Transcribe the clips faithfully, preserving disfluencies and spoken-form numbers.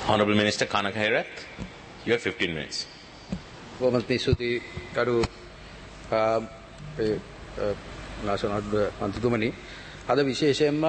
Honourable Minister Kanaka Herath, you have fifteen minutes. කොමත් නිසුති කරු නාශනඩ මන්ත්‍රතුමනි අද විශේෂයෙන්ම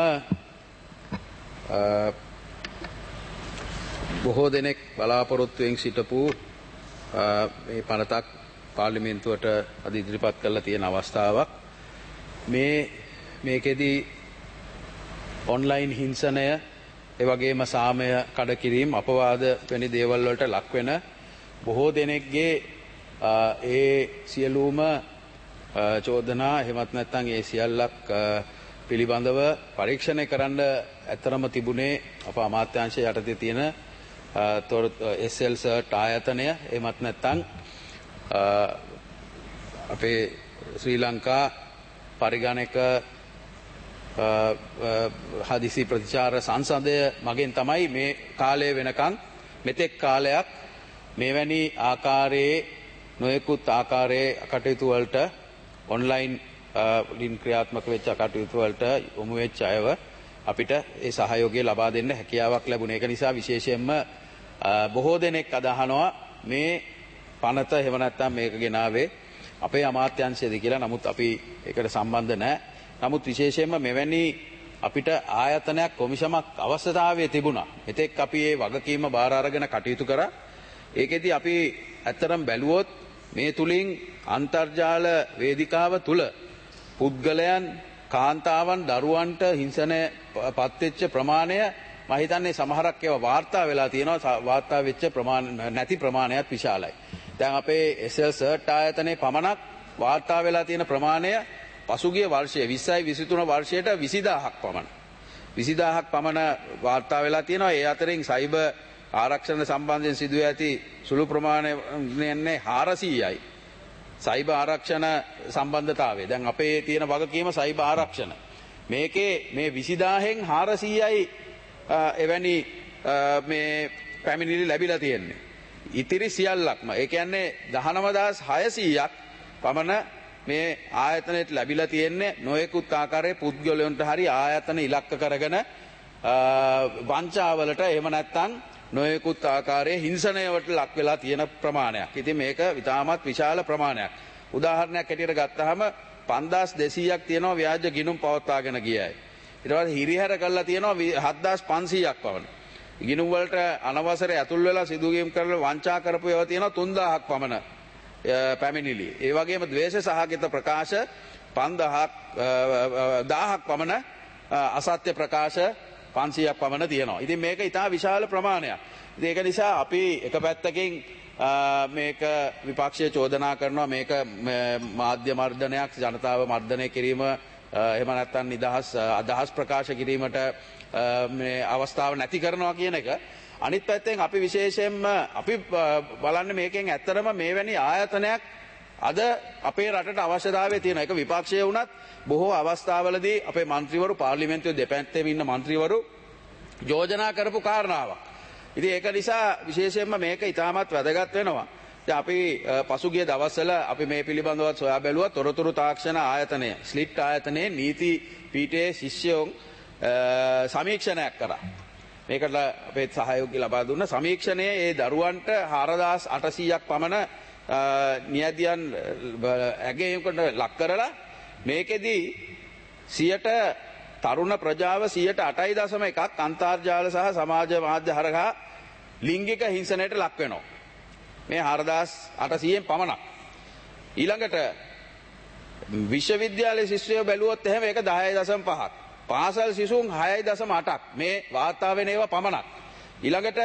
බොහෝ දෙනෙක් බලාපොරොත්තුවෙන් සිටපු මේ පනතක් පාර්ලිමේන්තුවට අද ඉදිරිපත් කරලා තියෙන අවස්ථාවක් මේ මේකෙදී ඔන්ලයින් හිංසනය ඒ වගේම සාමය කඩකිරීම අපවාද වැනි දේවල් වලට ලක් වෙන බොහෝ දෙනෙක්ගේ ඒ සියලුම චෝදනා එහෙමත් නැත්නම් ඒ සියල්ලක් පිළිබඳව පරීක්ෂණය කරන්න ඇතරම තිබුණේ අප අමාත්‍යාංශය යටතේ තියෙන එස් එල් සර්ට් ආයතනය එහෙමත් නැත්නම් අපේ ශ්‍රී ලංකා පරිගණක හදිසි ප්‍රතිචාර සංසදය මගෙන් තමයි මේ කාලය වෙනකන් මෙතෙක් කාලයක් මෙවැනි ආකාරයේ නොයෙකුත් ආකාරයේ කටයුතු වලට ඔන්ලයින් ලින් ක්‍රියාත්මක වෙච්ච කටයුතු වලට යොමු වෙච්ච අයව අපිට ඒ සහයෝගය ලබා දෙන්න හැකියාවක් ලැබුණේ. ඒක නිසා විශේෂයෙන්ම බොහෝ දෙනෙක් අදහනවා මේ පනත එහෙම නැත්නම් මේක ගෙනාවේ අපේ අමාත්‍යාංශයේද කියලා. නමුත් අපි ඒකට සම්බන්ධ නැහැ. නමුත් විශේෂයෙන්ම මෙවැනි අපිට ආයතනයක් කොමිෂමක් අවශ්‍යතාවය තිබුණා. මෙතෙක් අපි මේ වගකීම බාර අරගෙන කටයුතු කරා. ඒකෙදි අපි ඇත්තරම් බැලුවොත් මේ තුලින් අන්තර්ජාල වේදිකාව තුල පුද්ගලයන් කාන්තාවන් දරුවන්ට හිංසනය පත්වෙච්ච ප්‍රමාණය මම හිතන්නේ සමහරක් ඒවා වාර්තා වෙලා තියෙනවා. වාර්තා වෙච්ච ප්‍රමාණ නැති ප්‍රමාණයත් විශාලයි. දැන් අපේ එස් එල් සර්ට් ආයතනයේ පමණක් වාර්තා වෙලා තියෙන ප්‍රමාණය පසුගිය වර්ෂයේ විස්සයි විසිතුන වර්ෂයට විසිදාහක් පමණ විසිදාහක් පමණ වාර්තා වෙලා තියෙනවා. ඒ අතරින් සයිබර් ආරක්ෂණ සම්බන්ධයෙන් සිදුව ඇති සුළු ප්‍රමාණයන්නේ හාරසීයයි. සයිබර් ආරක්ෂණ සම්බන්ධතාවය දැන් අපේ තියෙන වගකීම සයිබර් ආරක්ෂණ මේකේ මේ විසිදාහෙන් හාරසීයයි එවැනි මේ පැමිණිලි ලැබිලා තියෙන්නේ. ඉතිරි සියල්ලක්ම ඒ කියන්නේ දහනවදාස් හයසීයක් පමණ මේ ආයතනයට ලැබිලා තියෙන්නේ නොයෙකුත් ආකාරයේ පුද්ගලයන්ට හරි ආයතන ඉලක්ක කරගෙන වංචාවලට එහෙම නැත්නම් නොයෙකුත් ආකාරයේ හිංසනයකට ලක් වෙලා තියෙන ප්‍රමාණයක්. ඉතින් මේක ඉතාමත් විශාල ප්‍රමාණයක්. උදාහරණයක් හැටියට ගත්තාම පන්දාස් දෙසීයක් තියෙනවා ව්‍යාජ ගිණුම් පවත්වාගෙන ගියයි. ඊට පස්සේ හිරිහැර කරලා තියෙනවා හත්දාස් පන්සීයක් පමණ. ගිණුම් වලට අනවසර ඇතුල් වෙලා සිදුවීම් කරලා වංචා කරපු ඒවා තියෙනවා තුන්දාහක් පමණ පැමිණිලි. ඒ වගේම ද්වේෂ සහගත ප්‍රකාශ පන්දාහක් දාහක් පමණ අසත්‍ය ප්‍රකාශ පන්සීයක් පමණ තියෙනවා. ඉතින් මේක ඉතා විශාල ප්‍රමාණයක්. ඉතින් ඒක නිසා අපි එක පැත්තකින් මේක විපක්ෂය චෝදනා කරනවා මේක මාධ්‍ය මර්ධනයක් ජනතාව මර්ධනය කිරීම එහෙම නැත්නම් නිදහස් අදහස් ප්‍රකාශ කිරීමට මේ අවස්ථාව නැති කරනවා කියන එක. අනිත් පැත්තෙන් අපි විශේෂයෙන්ම අපි බලන්නේ මේකෙන් ඇත්තරම මේවැනි ආයතනයක් අද අපේ රටට අවශ්‍යතාවය තියෙන එක. විපක්ෂය වුණත් බොහෝ අවස්ථාවලදී අපේ മന്ത്രിවරු පාර්ලිමේන්තුවේ දෙපැත්තේම ඉන්න മന്ത്രിවරු යෝජනා කරපු කාරණාවක්. ඉතින් ඒක නිසා විශේෂයෙන්ම මේක ඉතාමත් වැදගත් වෙනවා. ඉතින් අපි පසුගිය දවස්වල අපි මේ පිළිබඳව සොයා බැලුවා තොරතුරු තාක්ෂණ ආයතනය ස්ලිට් ආයතනයේ නීති පීඨයේ ශිෂ්‍යයන් සමීක්ෂණයක් කරා. මේකට අපේ සහයෝගය ලබා දුන්න සමීක්ෂණයේ ඒ දරුවන්ට හාරදාස් අටසීයක් පමණ නියදියන් ඇගයීමකට ලක් කරලා මේකෙදී සියයට තරුණ ප්‍රජාව සියයට අටයි දශම එකක් අන්තර්ජාල සහ සමාජ මාධ්‍ය හරහා ලිංගික හිංසනයට ලක් වෙනවා. මේ හාරදාස් අටසීයෙන් පමණක්. ඊළඟට විශ්වවිද්‍යාලයේ ශිෂ්‍යයෝ බැලුවොත් එහෙම ඒක දහයයි දශම පහක්. පාසල් සිසුන් හයයි දශම අටක් මේ වාර්තා වෙන ඒවා පමණක්. ඊළඟට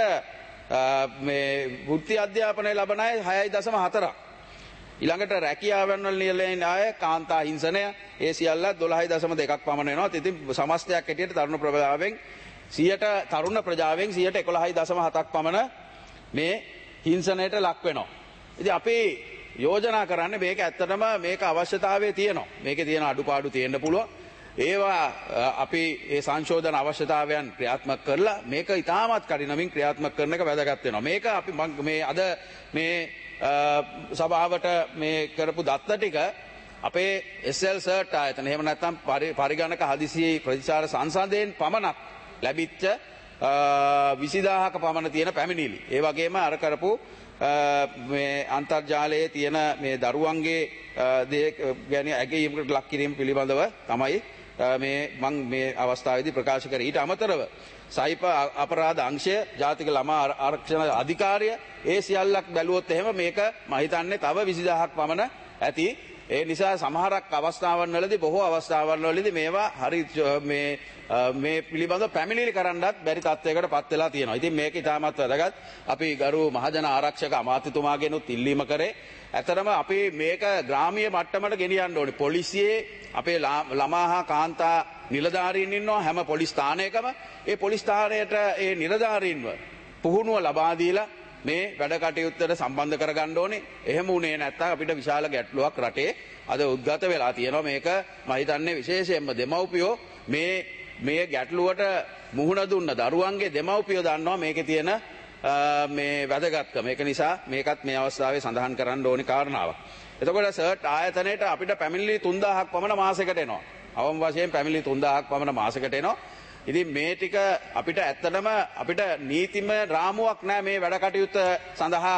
මේ වෘත්ති අධ්‍යාපනය ලබන අය හයයි දශම හතරක්. ඊළඟට රැකියාවන් වල නියැලෙන අය කාන්තා හිංසනය ඒ සියල්ල දොළහයි දශම දෙකක් පමණ වෙනවා. ඉතින් සමස්තයක් හැටියට තරුණ ප්‍රජාවෙන් සියයට තරුණ ප්‍රජාවෙන් සියයට එකොළහයි දශම හතක් පමණ මේ හිංසනයට ලක් වෙනවා. ඉතින් අපි යෝජනා කරන්නේ මේක ඇත්තටම මේක අවශ්‍යතාවය තියෙනවා. මේකේ තියෙන අඩුපාඩු තියෙන්න පුළුවන්. ඒවා අපි ඒ සංශෝධන අවශ්‍යතාවයන් ක්‍රියාත්මක කරලා මේක ඉතාමත් කඩිනමින් ක්‍රියාත්මක කරන එක වැදගත් වෙනවා. මේක අපි මේ අද මේ සභාවට මේ කරපු දත්ත ටික අපේ එස් එල් සර්ට් ආයතන එහෙම නැත්නම් පරිගණක හදිසි ප්‍රතිචාර සංසන්දයෙන් පමණක් ලැබිච්ච විසිදාහක පමණ තියෙන පැමිණිලි. ඒ වගේම අර කරපු මේ අන්තර්ජාලයේ තියෙන මේ දරුවන්ගේ දේ ගැන ඇගීමකට ලක් කිරීම පිළිබඳව තමයි මේ මම මේ අවස්ථාවේදී ප්‍රකාශ කරේ. ඊට අමතරව සයිප අපරාධ අංශය ජාතික ළමා ආරක්ෂණ අධිකාරිය ඒ සියල්ලක් බැලුවොත් එහෙම මේක මම හිතන්නේ තව විසිදාහක් පමණ ඇති. ඒ නිසා සමහරක් අවස්ථාවන් වලදී බොහෝ අවස්ථාවන් වලදී මේවා හරි මේ මේ පිළිබඳව පැමිණිලි කරන්නත් බැරි තත්යකට පත් වෙලා තියෙනවා. ඉතින් මේක ඉතාමත් වැදගත්. අපි ගරු මහජන ආරක්ෂක අමාත්‍යතුමාගෙනුත් ඉල්ලීම කරේ. ඇතරම අපි මේක ග්‍රාමීය මට්ටමට ගෙනියන්න ඕනේ. පොලිසියේ අපේ ළමා හා කාන්තා නිලධාරීන් ඉන්නවා හැම පොලිස් ස්ථානයකම. ඒ පොලිස් ස්ථානයට ඒ නිලධාරීන්ව පුහුණුව ලබා දීලා මේ වැඩ කටයුත්තට සම්බන්ධ කරගන්න ඕනේ. එහෙම වුණේ නැත්නම් අපිට විශාල ගැටලුවක් රටේ අද උද්ගත වෙලා තියෙනවා. මේක මම හිතන්නේ විශේෂයෙන්ම දෙමව්පියෝ මේ මේ ගැටලුවට මුහුණ දුන්න දරුවන්ගේ දෙමව්පියෝ දන්නවා මේකේ තියෙන මේ වැදගත්කම. ඒක නිසා මේකත් මේ අවස්ථාවේ සඳහන් කරන්න ඕනේ කාරණාවක්. එතකොට සර්ට් ආයතනයේට අපිට පැමිණිලි තුන්දාහක් පමණ මාසෙකට එනවා. අවම වශයෙන් පැමිණිලි තුන්දාහක් පමණ මාසෙකට එනවා. ඉතින් මේ ටික අපිට ඇත්තටම අපිට නීතිමය රාමුවක් නැහැ මේ වැඩ කටයුත්ත සඳහා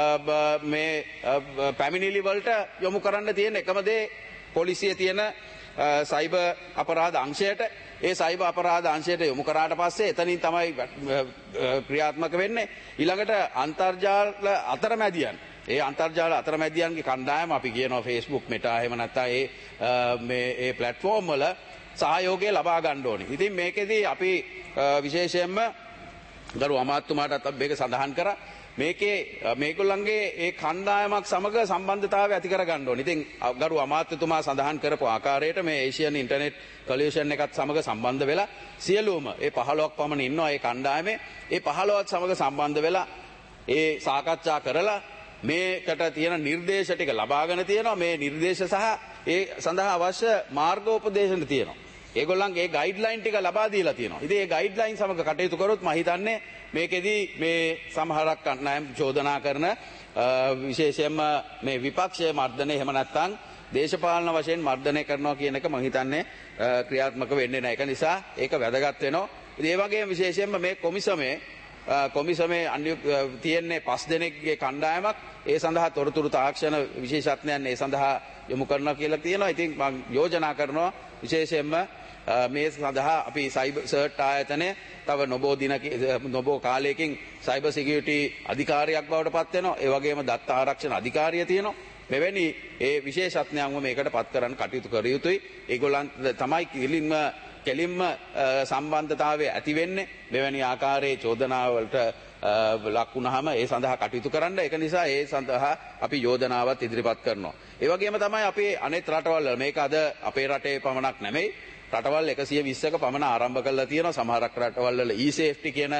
මේ පැමිණිලි වලට යොමු කරන්න තියෙන එකම දේ පොලිසියේ තියෙන සයිබර් අපරාධ අංශයට ඒ සයිබර් අපරාධ අංශයට යොමු කරාට පස්සේ එතනින් තමයි ක්‍රියාත්මක වෙන්නේ. ඊළඟට අන්තර්ජාල අතරමැදියන් ඒ අන්තර්ජාල අතරමැදියන්ගේ කණ්ඩායම අපි කියනවා Facebook Meta එහෙම නැත්නම් ඒ මේ ඒ platform වල සහයෝගය ලබා ගන්න ඕනේ. ඉතින් මේකෙදී අපි විශේෂයෙන්ම ගරු අමාත්‍යතුමාටත් අපි මේක සඳහන් කරා. මේකේ මේගොල්ලන්ගේ ඒ කණ්ඩායමක් සමග සම්බන්ධතාවය ඇති කර ගන්න ඕනේ. ඉතින් ගරු අමාත්‍යතුමා සඳහන් කරපු ආකාරයට මේ ඒෂියන් ඉන්ටර්නෙට් කොලියුෂන් එකත් සමග සම්බන්ධ වෙලා සියලුම ඒ පහළොවක් පමණ ඉන්නවා ඒ කණ්ඩායමේ. ඒ පහළොවත් සමග සම්බන්ධ වෙලා ඒ සාකච්ඡා කරලා මේකට තියෙන නිර්දේශ ටික ලබාගෙන තියෙනවා. මේ නිර්දේශ සහ ඒ සඳහා අවශ්‍ය මාර්ගෝපදේශන තියෙනවා. ඒගොල්ලන්ගේ ගයිඩ්ලයින් ටික ලබා දීලා තියෙනවා. ඉතින් ඒ ගයිඩ්ලයින් සමග කටයුතු කරොත් මම හිතන්නේ මේකෙදී මේ සමහරක් කණ්ඩායම් චෝදනා කරන විශේෂයෙන්ම මේ විපක්ෂයේ මර්ධනය එහෙම නැත්නම් දේශපාලන වශයෙන් මර්ධනය කරනවා කියන එක මම හිතන්නේ ක්‍රියාත්මක වෙන්නේ නැහැ. ඒක නිසා ඒක වැදගත් වෙනවා. ඉතින් ඒ වගේම විශේෂයෙන්ම මේ කොමිසමේ කොමිසමේ අන්‍ය තියෙන්නේ පස් දෙනෙක්ගේ කණ්ඩායමක් ඒ සඳහා තොරතුරු තාක්ෂණ විශේෂඥයන් ඒ සඳහා යොමු කරනවා කියලා තියෙනවා. ඉතින් මම යෝජනා කරනවා විශේෂයෙන්ම මේ සඳහා අපි සයිබර් සර්ට් ආයතනය තව නොබෝ දින නොබෝ කාලයකින් සයිබර් සිකියුරිටි අධිකාරියක් බවට පත් වෙනවා. ඒ වගේම දත්ත ආරක්ෂණ අධිකාරිය තියෙනවා. මෙවැනි ඒ විශේෂඥයන්ව මේකට පත් කරන්න කටයුතු කර යුතුයි. ඒගොල්ලන් තමයි කිලින්ම කෙලින්ම සම්බන්ධතාවය ඇති වෙන්නේ මෙවැනි ආකාරයේ චෝදනාවලට ලක් වුණාම ඒ සඳහා කටයුතු කරන්න. ඒක නිසා ඒ සඳහා අපි යෝජනාවක් ඉදිරිපත් කරනවා. ඒ වගේම තමයි අපි අනෙක් රටවල් වල මේක අද අපේ රටේ පමණක් නෙමෙයි රටවල් එකසිය විස්සක පමණ ආරම්භ කරලා තියෙනවා. සමහරක් රටවල් වල ඊ සේෆ්ටි කියන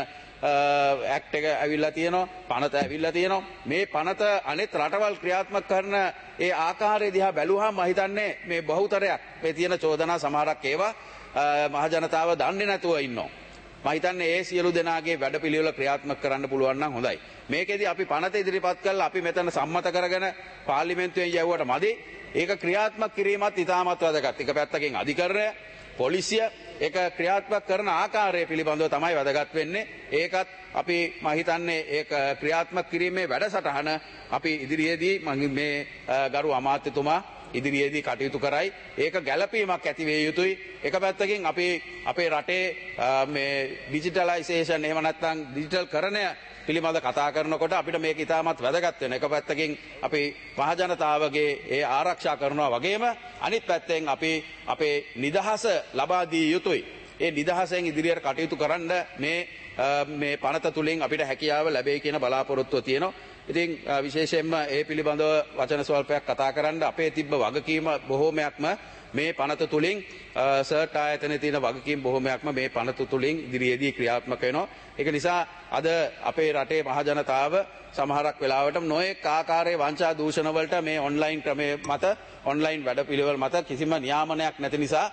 ඇක්ට් එක ඇවිල්ලා තියෙනවා. පනත ඇවිල්ලා තියෙනවා. මේ පනත අනෙක් රටවල් ක්‍රියාත්මක කරන ඒ ආකාරය දිහා බැලුවාම මම හිතන්නේ මේ බහුතරයක් මේ තියෙන චෝදනා සමහරක් ඒවා මහජනතාව දන්නේ නැතුව ඉන්නවා. මම හිතන්නේ ඒ සියලු දෙනාගේ වැඩපිළිවෙල ක්‍රියාත්මක කරන්න පුළුවන් නම් හොඳයි. මේකෙදි අපි පනත ඉදිරිපත් කළා අපි මෙතන සම්මත කරගෙන පාර්ලිමේන්තුවෙන් යවුවට මදි. ඒක ක්‍රියාත්මක කිරීමත් ඉතාමත් වැදගත්. එක පැත්තකින් අධිකරණය පොලිසිය ඒක ක්‍රියාත්මක කරන ආකාරය පිළිබඳව තමයි වැදගත් වෙන්නේ. ඒකත් අපි මම හිතන්නේ ඒක ක්‍රියාත්මක කිරීමේ වැඩසටහන අපි ඉදිරියේදී මේ ගරු අමාත්‍යතුමා ඉදිරියේදී කටයුතු කරයි. ඒක ගැළපීමක් ඇති වේ යුතුයි. එක පැත්තකින් අපි අපේ රටේ මේ ඩිජිටලයිසේෂන් එහෙම නැත්නම් ඩිජිටල් කරණය පිළිබඳ කතා කරනකොට අපිට මේක ඉතාමත් වැදගත් වෙනවා. එක පැත්තකින් අපි මහජනතාවගේ ඒ ආරක්ෂා කරනවා වගේම අනිත් පැත්තෙන් අපි අපේ නිදහස ලබා දී යුතුයි. ඒ නිදහසෙන් ඉදිරියට කටයුතු කරන්න මේ මේ පනත තුලින් අපිට හැකියාව ලැබෙයි කියන බලාපොරොත්තුව තියෙනවා. ඉතින් විශේෂයෙන්ම ඒ පිළිබඳව වචන ස්වල්පයක් කතා කරන්න අපේ තිබ්බ වගකීම බොහෝමයක්ම මේ පනත තුලින් සර්ට් ආයතනයේ තියෙන වගකීම් බොහෝමයක්ම මේ පනත තුලින් ඉදිරියේදී ක්‍රියාත්මක වෙනවා. ඒක නිසා අද අපේ රටේ මහජනතාව සමහරක් වෙලාවට නොයෙක් ආකාරයේ වංචා දූෂණ වලට මේ ඔන්ලයින් ක්‍රමයේ මත ඔන්ලයින් වැඩපිළිවෙල මත කිසිම නියාමනයක් නැති නිසා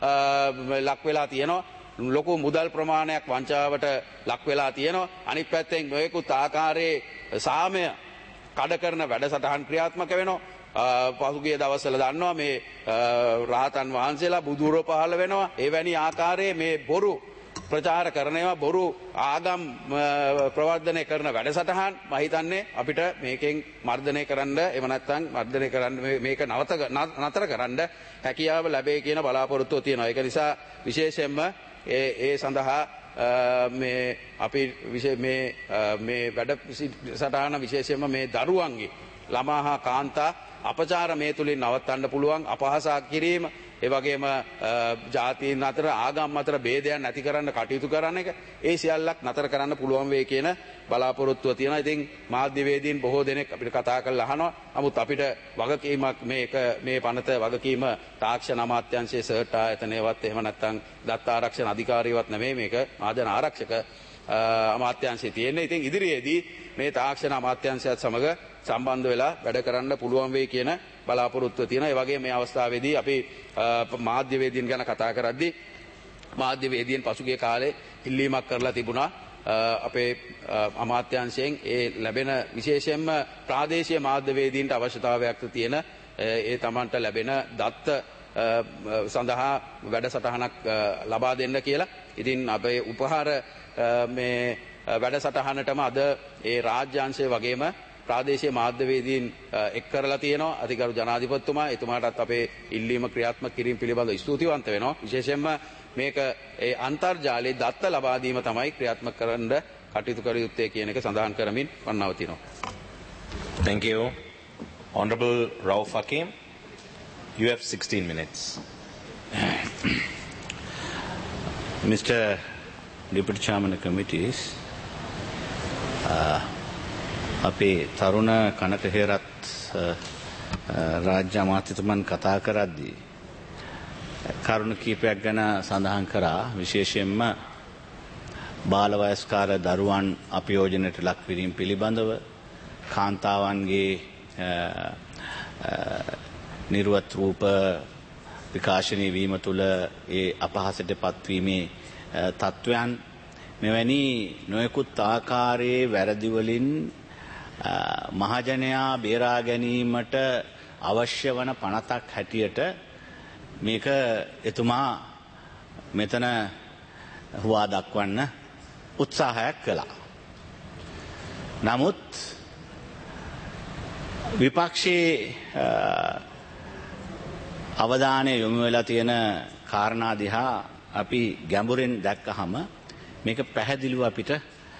ලක් වෙලා තියෙනවා. ලොකු මුදල් ප්‍රමාණයක් වංචාවට ලක් වෙලා තියෙනවා. අනිත් පැත්තෙන් නොයෙකුත් ආකාරයේ සාමය කඩ කරන වැඩසටහන් ක්‍රියාත්මක වෙනවා. පසුගිය දවස්වල දන්නවා මේ රහතන් වහන්සේලා බුදුරෝ පහළ වෙනවා. එවැනි ආකාරයේ මේ බොරු ප්‍රචාර කරනවා බොරු ආගම් ප්‍රවර්ධනය කරන වැඩසටහන් මම හිතන්නේ අපිට මේකෙන් මර්ධනය කරන්න එහෙම නැත්නම් මර්ධනය කරන්න මේක නවත නතර කරන්න හැකියාව ලැබේ කියන බලාපොරොත්තුව තියෙනවා. ඒක නිසා විශේෂයෙන්ම ඒ ඒ සඳහා මේ අපි මේ මේ වැඩ සටහන විශේෂයෙන්ම මේ දරුවන්ගේ ළමා හා කාන්තා අපචාර මේ තුලින් නවත්තන්න පුළුවන් අපහාසා කිරීම ඒ වගේම ජාතීන් අතර ආගම් අතර ભેදයන් නැති කරන්න කටයුතු කරන එක ඒ සියල්ලක් නතර කරන්න පුළුවන් වෙයි කියන බලාපොරොත්තුව තියෙනවා. ඉතින් මාධ්‍යවේදීන් බොහෝ දෙනෙක් අපිට කතා කරලා අහනවා. නමුත් අපිට වගකීමක් මේක මේ පනත වගකීම තාක්ෂණ අමාත්‍යාංශයේ සර්ට් ආයතනයවත් එහෙම නැත්නම් දත්ත ආරක්ෂණ අධිකාරියවත් නෙමෙයි මේක මහජන ආරක්ෂක අමාත්‍යාංශයේ තියෙන්නේ. ඉතින් ඉදිරියේදී මේ තාක්ෂණ අමාත්‍යාංශයත් සමග සම්බන්ධ වෙලා වැඩ කරන්න පුළුවන් වෙයි කියන බලාපොරොත්තුව තියෙනවා. ඒ වගේම මේ අවස්ථාවේදී අපි මාධ්‍යවේදීන් ගැන කතා කරද්දී මාධ්‍යවේදීන් පසුගිය කාලේ ඉල්ලීමක් කරලා තිබුණා අපේ අමාත්‍යාංශයෙන් ඒ ලැබෙන විශේෂයෙන්ම ප්‍රාදේශීය මාධ්‍යවේදීන්ට අවශ්‍යතාවයක් තියෙන ඒ තමන්ට ලැබෙන දත්ත සඳහා වැඩසටහනක් ලබා දෙන්න කියලා. ඉතින් අපේ උපහාර මේ වැඩසටහනටම අද ඒ රාජ්‍යාංශය වගේම ප්‍රාදේශීය මාධ්‍යවේදීන් එක් කරලා තියෙනවා. අධිකරු ජනාධිපතිතුමා එතුමාටත් අපේ ඉල්ලීම ක්‍රියාත්මක කිරීම පිළිබඳව ස්තුතිවන්ත වෙනවා. විශේෂයෙන්ම මේක ඒ අන්තර්ජාලයේ දත්ත ලබා දීම තමයි ක්‍රියාත්මක කරන්න කටයුතු කර යුත්තේ කියන එක සඳහන් කරමින් මම නවතිනවා. Thank you. Honorable Rauf Hakim, you have sixteen minutes. Mister Deputy Chairman of Committees, uh, අපේ තරුණ කනක හේරත් රාජ්‍ය අමාත්‍යතුමන් කතා කරද්දී කරුණු කීපයක් ගැන සඳහන් කරා. විශේෂයෙන්ම බාල වයස්කාර දරුවන් අපයෝජනයට ලක් කිරීම පිළිබඳව කාන්තාවන්ගේ නිර්වත් රූප විකාශනය වීම තුළ ඒ අපහාසයට පත්වීමේ තත්ත්වයන් මෙවැනි නොයෙකුත් ආකාරයේ වැරදි වලින් මහජනයා බේරා ගැනීමට අවශ්‍ය වන පනතක් හැටියට මේක එතුමා මෙතන හුවා දක්වන්න උත්සාහයක් කළා. නමුත් විපක්ෂයේ අවධානය යොමු වෙලා තියෙන කාරණා දිහා අපි ගැඹුරින් දැක්කහම මේක පැහැදිලිව අපිට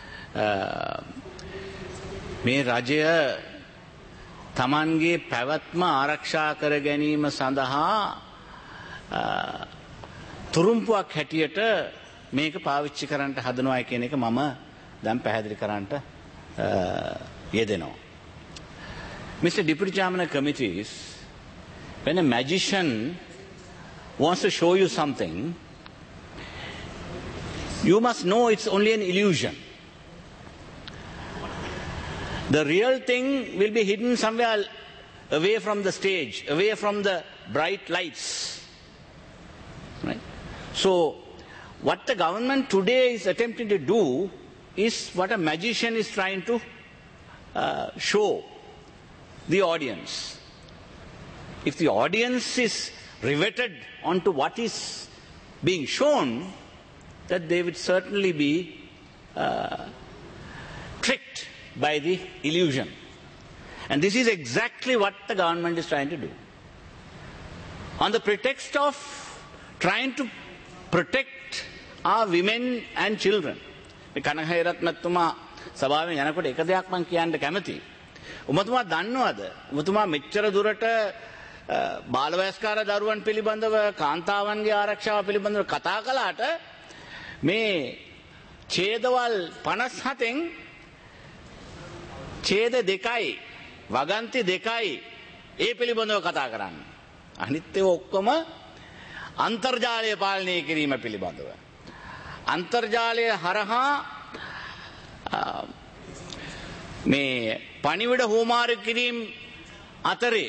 මේ රජය තමන්ගේ පැවැත්ම ආරක්ෂා කර ගැනීම සඳහා තුරුම්පුවක් හැටියට මේක පාවිච්චි කරන්නට හදනවා කියන එක මම දැන් පැහැදිලි කරන්නට යෙදෙනවා. Mister Deputy Chairman of Committees, when a magician wants to show you something, you must know it's only an illusion. The real thing will be hidden somewhere away from the stage, away from the bright lights. Right? So, what the government today is attempting to do is what a magician is trying to uh, show the audience. If the audience is riveted onto what is being shown, that they would certainly be uh, tricked by the illusion. And this is exactly what the government is trying to do. On the pretext of trying to protect our women and children. මේ කනහේරත් මැතිතුමා සභාවෙන් යනකොට එක දෙයක් මම කියන්න කැමතියි. උමතුමා දන්නවද? උමතුමා මෙච්චර දුරට බාලවයස්කාර දරුවන් පිළිබඳව කාන්තාවන්ගේ ආරක්ෂාව පිළිබඳව කතා කළාට මේ ඡේදවල් පනස් හතෙන් ඡේද දෙකයි වගන්ති දෙකයි ඒ පිළිබඳව කතා කරන්නේ. අනිත් ඒවා ඔක්කොම අන්තර්ජාලය පාලනය කිරීම පිළිබඳව. අන්තර්ජාලය හරහා මේ පණිවිඩ හුවමාරු කිරීම අතරේ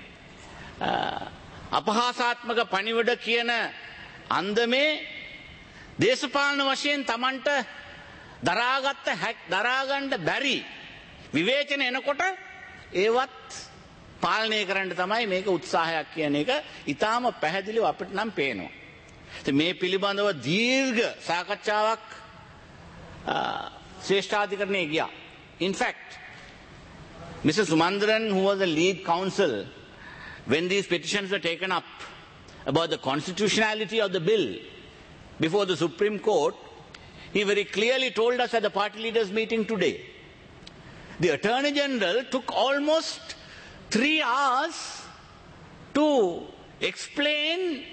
අපහාසාත්මක පණිවිඩ කියන අන්දමේ දේශපාලන වශයෙන් Tamanට දරාගත්ත දරාගන්න බැරි විවේචන එනකොට ඒවත් පාලනය කරන්න තමයි මේක උත්සාහයක් කියන එක ඊටාම පැහැදිලිව අපිට නම් පේනවා. මේ පිළිබඳව දීර්ඝ සාකච්ඡාවක් ශ්‍රේෂ්ඨාධිකරණයේ ගියා. In fact, Mister Sumandran, who was the lead counsel when these petitions were taken up about the constitutionality of the bill before the Supreme Court, he very clearly told us at the party leaders meeting today. The Attorney General took almost three hours to explain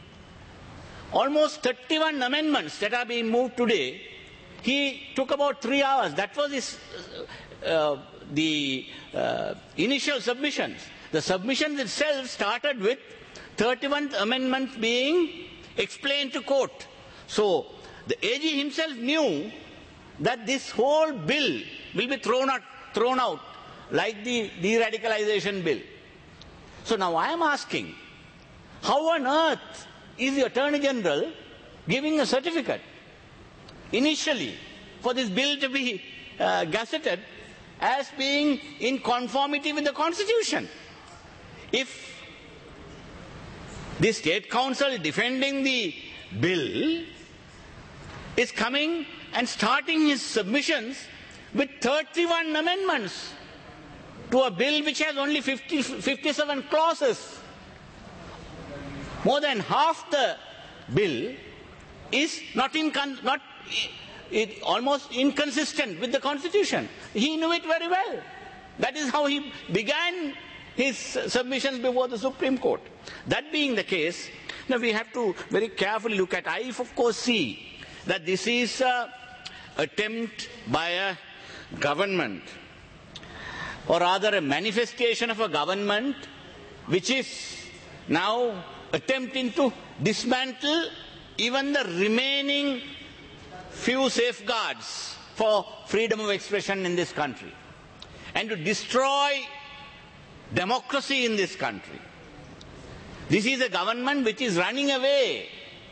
almost thirty-one amendments that are being moved today. He took about three hours. That was his, uh, the uh, initial submissions. The submissions itself started with thirty-one amendments being explained to court. So the A G himself knew that this whole bill will be thrown out, thrown out like the de-radicalization bill. So now I am asking, how on earth is the Attorney General giving a certificate initially for this bill to be uh, gazetted as being in conformity with the Constitution? If the State Council defending the bill is coming and starting his submissions with thirty-one amendments to a bill which has only fifty, fifty-seven clauses, more than half the bill is not, in, not it, almost inconsistent with the Constitution. He knew it very well. That is how he began his submissions before the Supreme Court. That being the case, now we have to very carefully look at, I of course see that this is an attempt by a government, or rather a manifestation of a government which is now attempting to dismantle even the remaining few safeguards for freedom of expression in this country, and to destroy democracy in this country. This is a government which is running away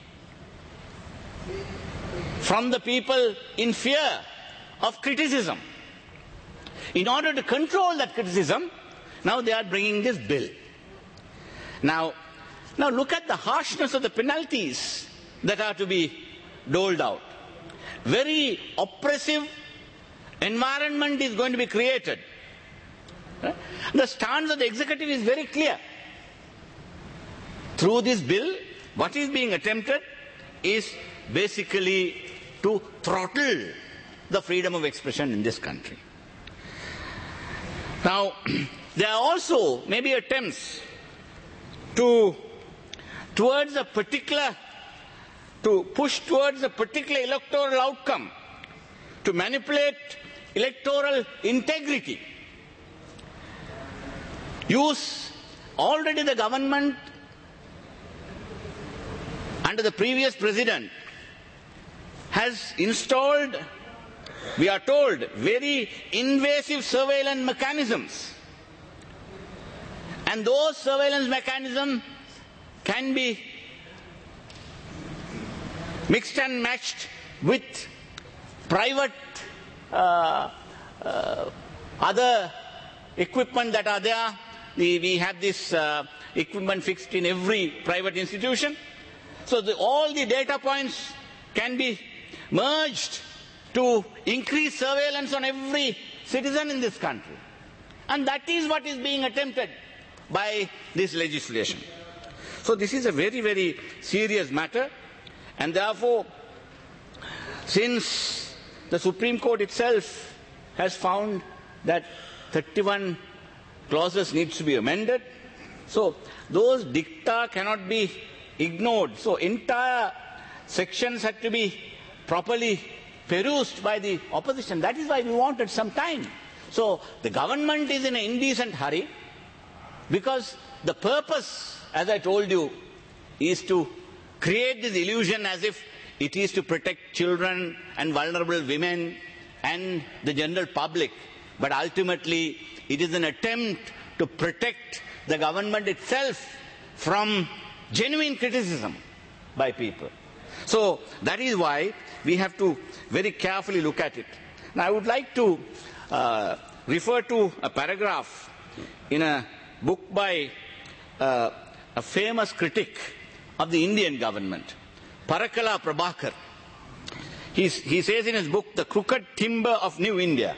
from the people in fear of criticism. In order to control that criticism, now they are bringing this bill. Now, now look at the harshness of the penalties that are to be doled out. Very oppressive environment is going to be created. The stance of the executive is very clear. Through this bill, what is being attempted is basically to throttle the freedom of expression in this country. Now, there are also maybe attempts to towards a particular, to push towards a particular electoral outcome, to manipulate electoral integrity. Use already the government under the previous president has installed, we are told, very invasive surveillance mechanisms. And those surveillance mechanisms can be mixed and matched with private uh, uh, other equipment that are there. We, we have this uh, equipment fixed in every private institution. So the, all the data points can be merged to increase surveillance on every citizen in this country. And that is what is being attempted by this legislation. So this is a very, very serious matter. And therefore, since the Supreme Court itself has found that thirty-one clauses needs to be amended, so those dicta cannot be ignored. So entire sections had to be properly perused by the opposition. That is why we wanted some time. So the government is in an indecent hurry because the purpose, as I told you, is to create this illusion as if it is to protect children and vulnerable women and the general public. But ultimately, it is an attempt to protect the government itself from genuine criticism by people. So that is why we have to very carefully look at it. Now I would like to uh, refer to a paragraph in a book by uh, a famous critic of the Indian government, Parakala Prabhakar. He's, he says in his book, The Crooked Timber of New India,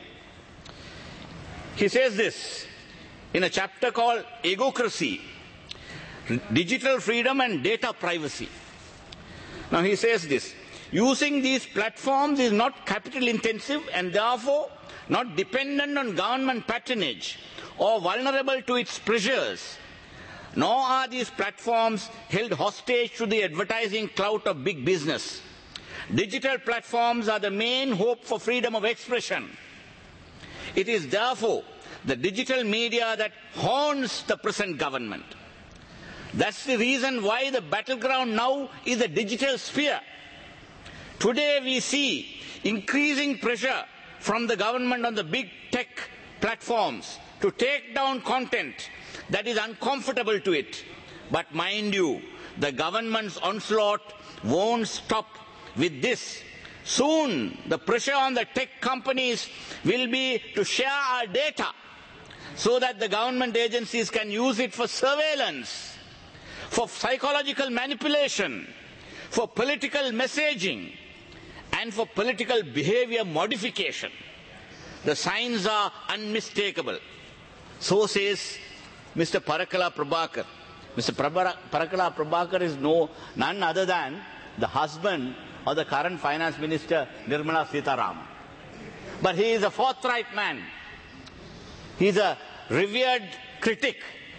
he says this in a chapter called Egocracy, Digital Freedom and Data Privacy. Now he says this: using these platforms is not capital intensive and therefore not dependent on government patronage or vulnerable to its pressures, nor are these platforms held hostage to the advertising clout of big business. Digital platforms are the main hope for freedom of expression. It is therefore the digital media that haunts the present government. That's the reason why the battleground now is the digital sphere. Today we see increasing pressure from the government on the big tech platforms to take down content that is uncomfortable to it. But mind you, the government's onslaught won't stop with this. Soon the pressure on the tech companies will be to share our data so that the government agencies can use it for surveillance, for psychological manipulation, for political messaging, and for political behavior modification. The signs are unmistakable. So says Mister Parakala Prabhakar. Mister Parakala Prabhakar is no, none other than the husband of the current Finance Minister Nirmala Sitharaman. But he is a forthright man. He is a revered critic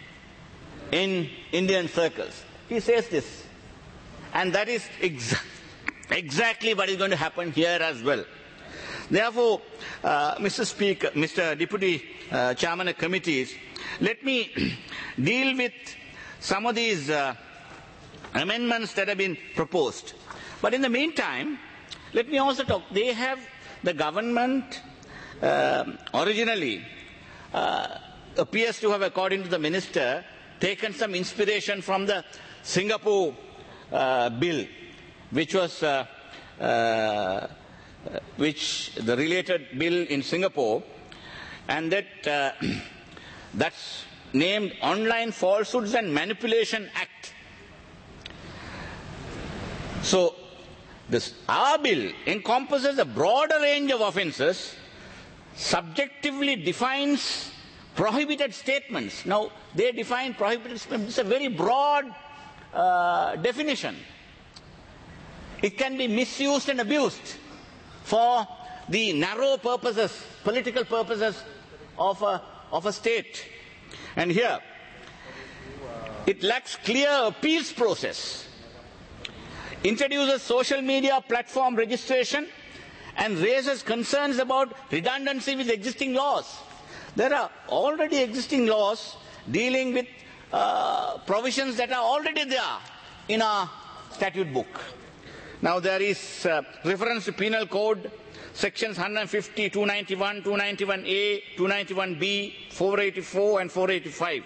in Indian circles. He says this. And that is exa exactly what is going to happen here as well. Therefore, uh, Mister Speaker, Mister Deputy uh, Chairman of Committees, let me deal with some of these uh, amendments that have been proposed. But in the meantime, let me also talk. They have, the government uh, originally uh, appears to have, according to the minister, taken some inspiration from the Singapore uh, bill, which was, uh, uh, which the related bill in Singapore, and that uh, that's named Online Falsehoods and Manipulation Act. So, this, our bill encompasses a broader range of offences, subjectively defines prohibited statements. Now, they define prohibited statements. It's a very broad uh, definition. It can be misused and abused for the narrow purposes, political purposes of a, of a state. And here, it lacks clear appeals process, introduces social media platform registration, and raises concerns about redundancy with existing laws. There are already existing laws dealing with uh, provisions that are already there in our statute book. Now there is uh, reference to Penal Code, sections one fifty, two ninety-one, two ninety-one A, two ninety-one B, four eighty-four and four eighty-five.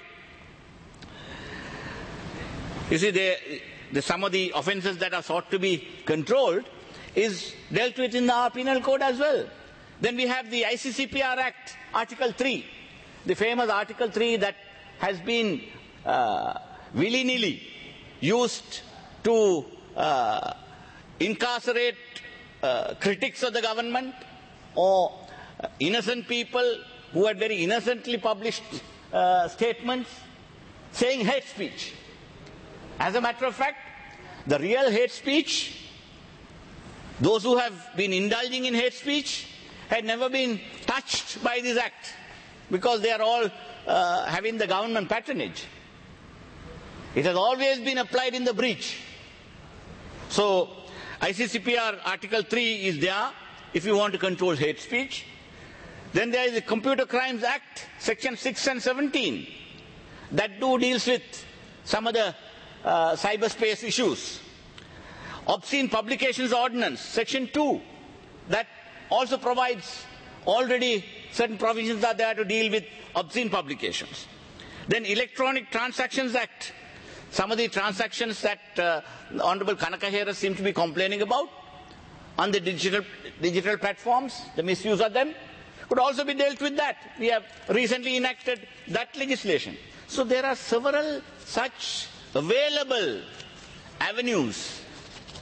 You see, they, the, some of the offences that are sought to be controlled is dealt with in our Penal Code as well. Then we have the I C C P R Act, Article three, the famous Article three that has been uh, willy-nilly used to uh, incarcerate uh, critics of the government or uh, innocent people who had very innocently published uh, statements saying hate speech. As a matter of fact, the real hate speech, those who have been indulging in hate speech, had never been touched by this act because they are all uh, having the government patronage. It has always been applied in the breach. So, I C C P R Article three is there if you want to control hate speech. Then there is the Computer Crimes Act, Section six and seventeen, that too deals with some of the uh, cyberspace issues. Obscene Publications Ordinance, Section two, that also provides already certain provisions are there to deal with obscene publications. Then Electronic Transactions Act, some of the transactions that uh, Honorable Kanaka seem to be complaining about on the digital, digital platforms, the misuse of them, could also be dealt with that. We have recently enacted that legislation. So there are several such available avenues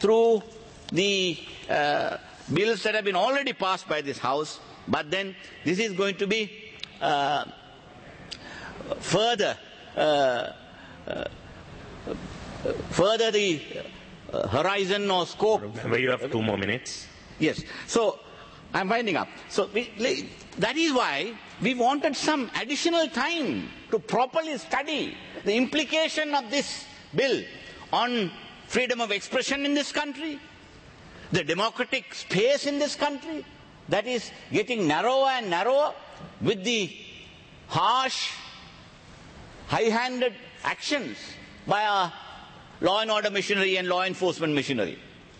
through the uh, bills that have been already passed by this House, but then this is going to be uh, further, uh, uh, further the uh, horizon or scope. Remember, you have two more minutes. Yes. So I'm winding up. So we, that is why we wanted some additional time to properly study the implication of this bill on freedom of expression in this country, the democratic space in this country that is getting narrower and narrower with the harsh, high-handed actions by our law and order machinery and law enforcement machinery.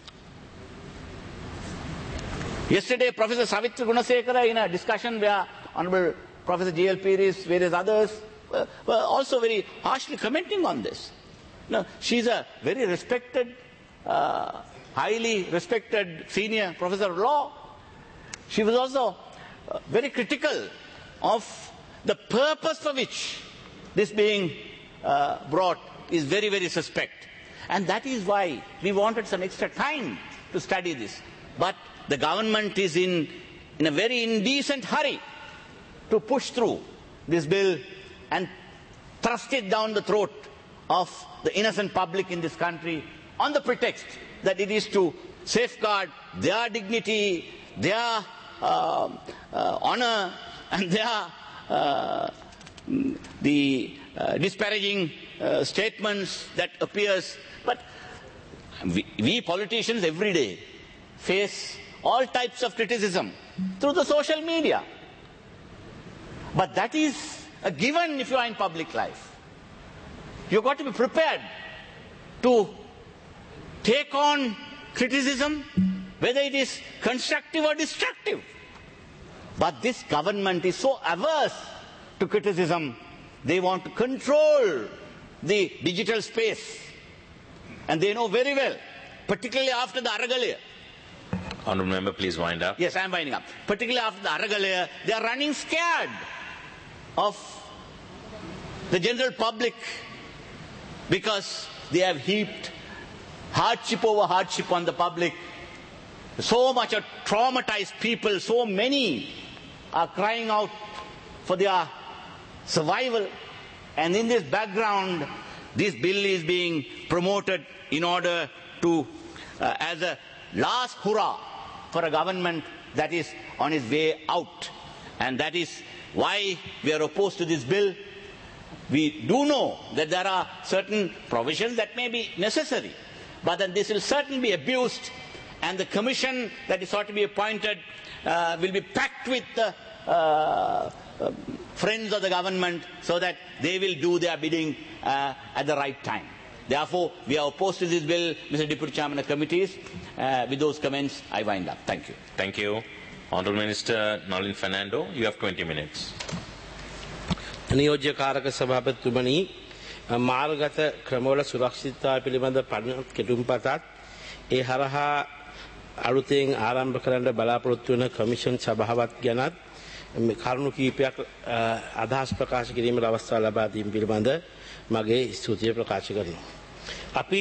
Yesterday, Professor Savithri Gunasekara, in a discussion where Honorable Professor J L Piris, various others, uh, were also very harshly commenting on this. No, she's a very respected, uh, highly respected senior professor of law. She was also uh, very critical of the purpose for which this being uh, brought is very, very suspect. And that is why we wanted some extra time to study this. But the government is in, in a very indecent hurry to push through this bill and thrust it down the throat of the innocent public in this country on the pretext that it is to safeguard their dignity, their uh, uh, honor, and their uh, the uh, disparaging uh, statements that appears. But we, we politicians every day face all types of criticism through the social media. But that is a given if you are in public life. You've got to be prepared to take on criticism, whether it is constructive or destructive. But this government is so averse to criticism, they want to control the digital space. And they know very well, particularly after the Aragalaya. Honourable Member, please wind up. Yes, I am winding up. Particularly after the Aragalaya, they are running scared of the general public because they have heaped hardship over hardship on the public. So much of traumatized people, so many are crying out for their survival. And in this background, this bill is being promoted in order to, uh, as a last hurrah for a government that is on its way out. And that is why we are opposed to this bill. We do know that there are certain provisions that may be necessary, but then this will certainly be abused, and the commission that is sought to be appointed uh, will be packed with the uh, uh, friends of the government so that they will do their bidding uh, at the right time. Therefore, we are opposed to this bill, Mister Deputy Chairman of Committees. Uh, with those comments, I wind up. Thank you. Thank you. Honourable Minister Nalin Fernando, you have twenty minutes. නියෝජ්‍ය කාරක සභාපතිතුමනි මාර්ගගත ක්‍රමවල සුරක්ෂිතතාවය පිළිබඳ පරිණත කෙටුම්පතත් ඒ හරහා අලුතෙන් ආරම්භ කරන්න බලාපොරොත්තු වන commission සභාවත් ගැනත් කරුණු කීපයක් අදහස් ප්‍රකාශ කිරීමේ අවස්ථාව ලබා දීම පිළිබඳ මගේ ස්තුතිය ප්‍රකාශ කරනවා. අපි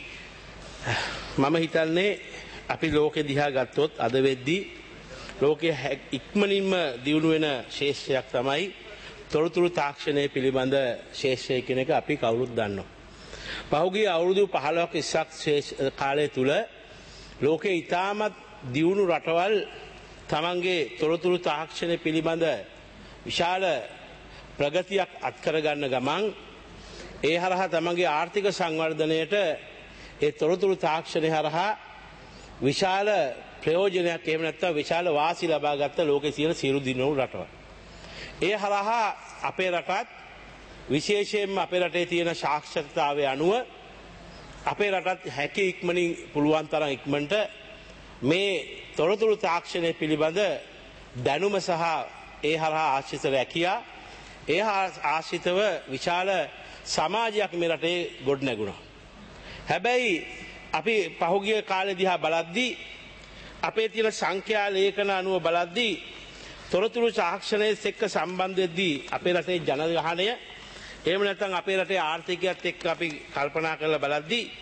මම හිතන්නේ අපි ලෝකෙ දිහා ගත්තොත් අද වෙද්දී ලෝකයේ ඉක්මනින්ම දියුණු වෙන ශේෂ්ත්‍රයක් තමයි තොරතුරු තාක්ෂණය පිළිබඳ ශේෂ්ත්‍රය කියන එක අපි කවුරුත් දන්නවා. පහුගිය අවුරුදු පහළොවක් ඉස්සක් කාලය තුල ලෝකයේ ඉතාමත් දියුණු රටවල් තමන්ගේ තොරතුරු තාක්ෂණය පිළිබඳ විශාල ප්‍රගතියක් අත්කර ගන්න ගමන් ඒ හරහා තමන්ගේ ආර්ථික සංවර්ධනයට ඒ තොරතුරු තාක්ෂණය හරහා විශාල ප්‍රයෝජනයක් එහෙම නැත්නම් විශාල වාසි ලබා ගත්ත ලෝකයේ තියෙන සියලු දිනුණු රටවල්. ඒ හරහා අපේ රටත් විශේෂයෙන්ම අපේ රටේ තියෙන සාක්ෂරතාවය අනුව අපේ රටත් හැකි ඉක්මනින් පුළුවන් තරම් ඉක්මනට මේ තොරතුරු තාක්ෂණය පිළිබඳ දැනුම සහ ඒ හරහා ආශ්‍රිත රැකියා ඒ ආශ්‍රිතව විශාල සමාජයක් මේ රටේ ගොඩනැගුණා. හැබැයි අපි පහුගිය කාලේ දිහා බලද්දී අපේ තියෙන සංඛ්‍යා ලේඛන අනුව බලද්දී තොරතුරු තාක්ෂණයත් එක්ක සම්බන්ධ වෙද්දී අපේ රටේ ජනගහනය එහෙම නැත්නම් අපේ රටේ ආර්ථිකයත් එක්ක අපි කල්පනා කරලා බලද්දී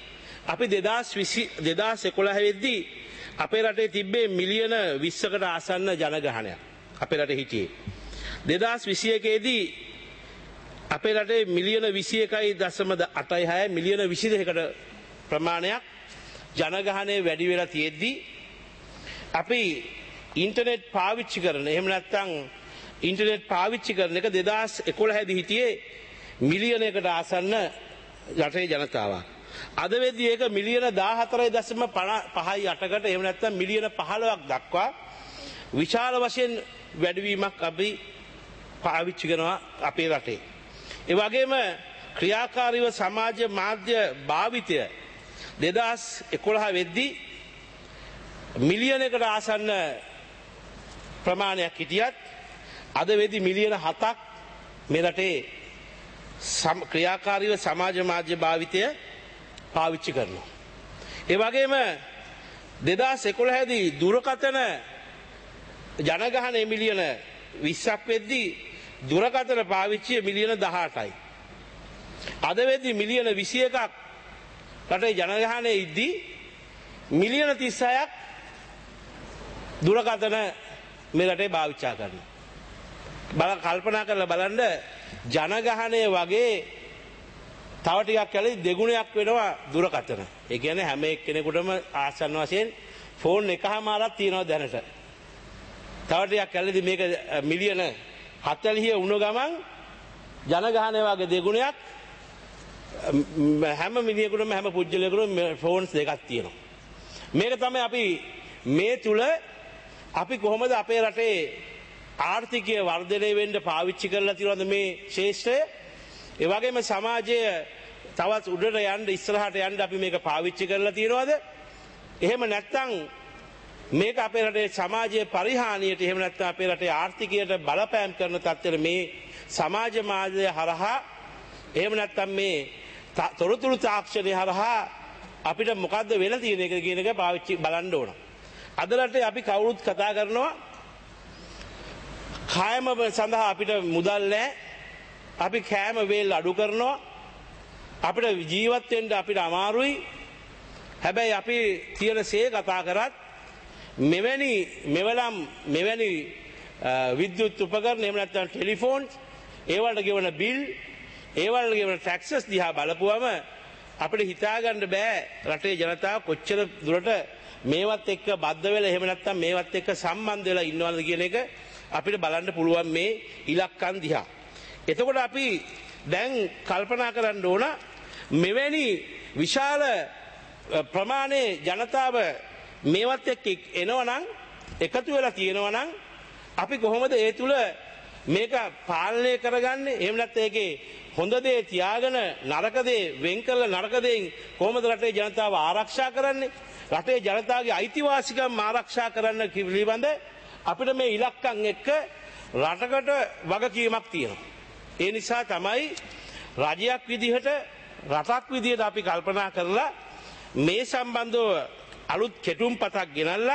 අපි දෙදාස් එකොළහ වෙද්දී අපේ රටේ තිබ්බේ මිලියන විස්සකට ආසන්න ජනගහනයක් අපේ රටේ හිටියේ. දෙදාස් විසි එකේදී අපේ රටේ මිලියන විසි එකයි දශම අටයි හයයි මිලියන විසි දෙකකට ප්‍රමාණයක් ජනගහනය වැඩි වෙලා තියෙද්දී අපි ඉන්ටර්නෙට් පාවිච්චි කරන එහෙම නැත්නම් ඉන්ටර්නෙට් පාවිච්චි කරන එක දෙදාස් එකොළහ දී හිටියේ මිලියනයකට ආසන්න රටේ ජනතාවක්. අද වෙද්දී ඒක මිලියන දාහතරයි දශම පහයි අටකට එහෙම නැත්නම් මිලියන පහළොවක් දක්වා විශාල වශයෙන් වැඩිවීමක් අපි පාවිච්චි කරනවා අපේ රටේ. ඒ වගේම ක්‍රියාකාරීව සමාජ මාධ්‍ය භාවිතය දෙදාස් එකොළහ වෙද්දී මිලියනයකට ආසන්න ප්‍රමාණයක් හිටියත් අද වෙද්දී මිලියන හතක් මේ රටේ ක්‍රියාකාරීව සමාජ මාධ්‍ය භාවිතය පාවිච්චි කරනවා. ඒ වගේම දෙදාස් එකොළහ දී දුරකථන ජනගහනය මිලියන විස්සක් වෙද්දී දුරකථන පාවිච්චිය මිලියන දහඅටයි. අද වෙද්දී මිලියන විසි එකක් රටේ ජනගහනය ඉද්දී මිලියන තිස් හයක් දුරකථන මේ රටේ භාවිතා කරනවා. බල කල්පනා කරලා බලන්න ජනගහනය වගේ තව ටිකක් කලින් දෙගුණයක් වෙනවා දුරකථන. ඒ කියන්නේ හැම එක්කෙනෙකුටම ආසන්න වශයෙන් ෆෝන් එකමාරක් තියෙනවා දැනට. තව ටිකක් කලින්දී මේක මිලියන හතළිහ වුණ ගමන් ජනගහනය වගේ දෙගුණයක් හැම මිනිහෙකුටම හැම පුජ්‍යලයකටම ෆෝන්ස් දෙකක් තියෙනවා. මේක තමයි අපි මේ තුල අපි කොහොමද අපේ රටේ ආර්ථිකය වර්ධනය වෙන්න පාවිච්චි කරලා තියෙනවද මේ ශේෂ්ත්‍රය? ඒ වගේම සමාජය තවත් උඩට යන්න ඉස්සරහට යන්න අපි මේක පාවිච්චි කරලා තියෙනවද? එහෙම නැත්නම් මේක අපේ රටේ සමාජයේ පරිහානියට එහෙම නැත්නම් අපේ රටේ ආර්ථිකයට බලපෑම් කරන තත්ත්වෙට මේ සමාජ මාධ්‍ය හරහා එහෙම නැත්නම් මේ තොරතුරු තාක්ෂණය හරහා අපිට මොකද්ද වෙලා තියෙන එක කියන එක පාවිච්චි බලන්න ඕන. අද රටේ අපි කවුරුත් කතා කරනවා කායම සඳහා අපිට මුදල් නැහැ. අපි කෑම වේල් අඩු කරනවා. අපිට ජීවත් වෙන්න අපිට අමාරුයි. හැබැයි අපි තියෙන සේ කතා කරත් මෙවැනි මෙවලම් මෙවැනි විද්‍යුත් උපකරණ එහෙම නැත්නම් ටෙලිෆෝන් ඒවලට ගෙවන බිල් ඒවලට ගෙවන ටැක්සස් දිහා බලපුවම අපිට හිතා ගන්න බෑ රටේ ජනතාව කොච්චර දුරට මේවත් එක්ක බද්ධ වෙලා එහෙම නැත්නම් මේවත් එක්ක සම්බන්ධ වෙලා ඉන්නවද කියන එක අපිට බලන්න පුළුවන් මේ ඉලක්කම් දිහා. එතකොට අපි දැන් කල්පනා කරන්න ඕන මෙවැනි විශාල ප්‍රමාණයේ ජනතාව මේවත් එක්ක එනවනම් එකතු වෙලා තියෙනවනම් අපි කොහොමද ඒ තුල මේක පාලනය කරගන්නේ? එහෙම නැත්නම් ඒකේ හොඳ දේ තියාගෙන නරක දේ වෙන් කරලා නරක දේෙන් කොහොමද රටේ ජනතාව ආරක්ෂා කරන්නේ? රටේ ජනතාවගේ අයිතිවාසිකම් ආරක්ෂා කරන්න පිළිබඳ අපිට මේ ඉලක්කම් එක්ක රටකට වගකීමක් තියෙනවා. ඒ නිසා තමයි රජයක් විදිහට රටක් විදිහට අපි කල්පනා කරලා මේ සම්බන්ධව අලුත් කෙටුම්පතක් ගෙනල්ලා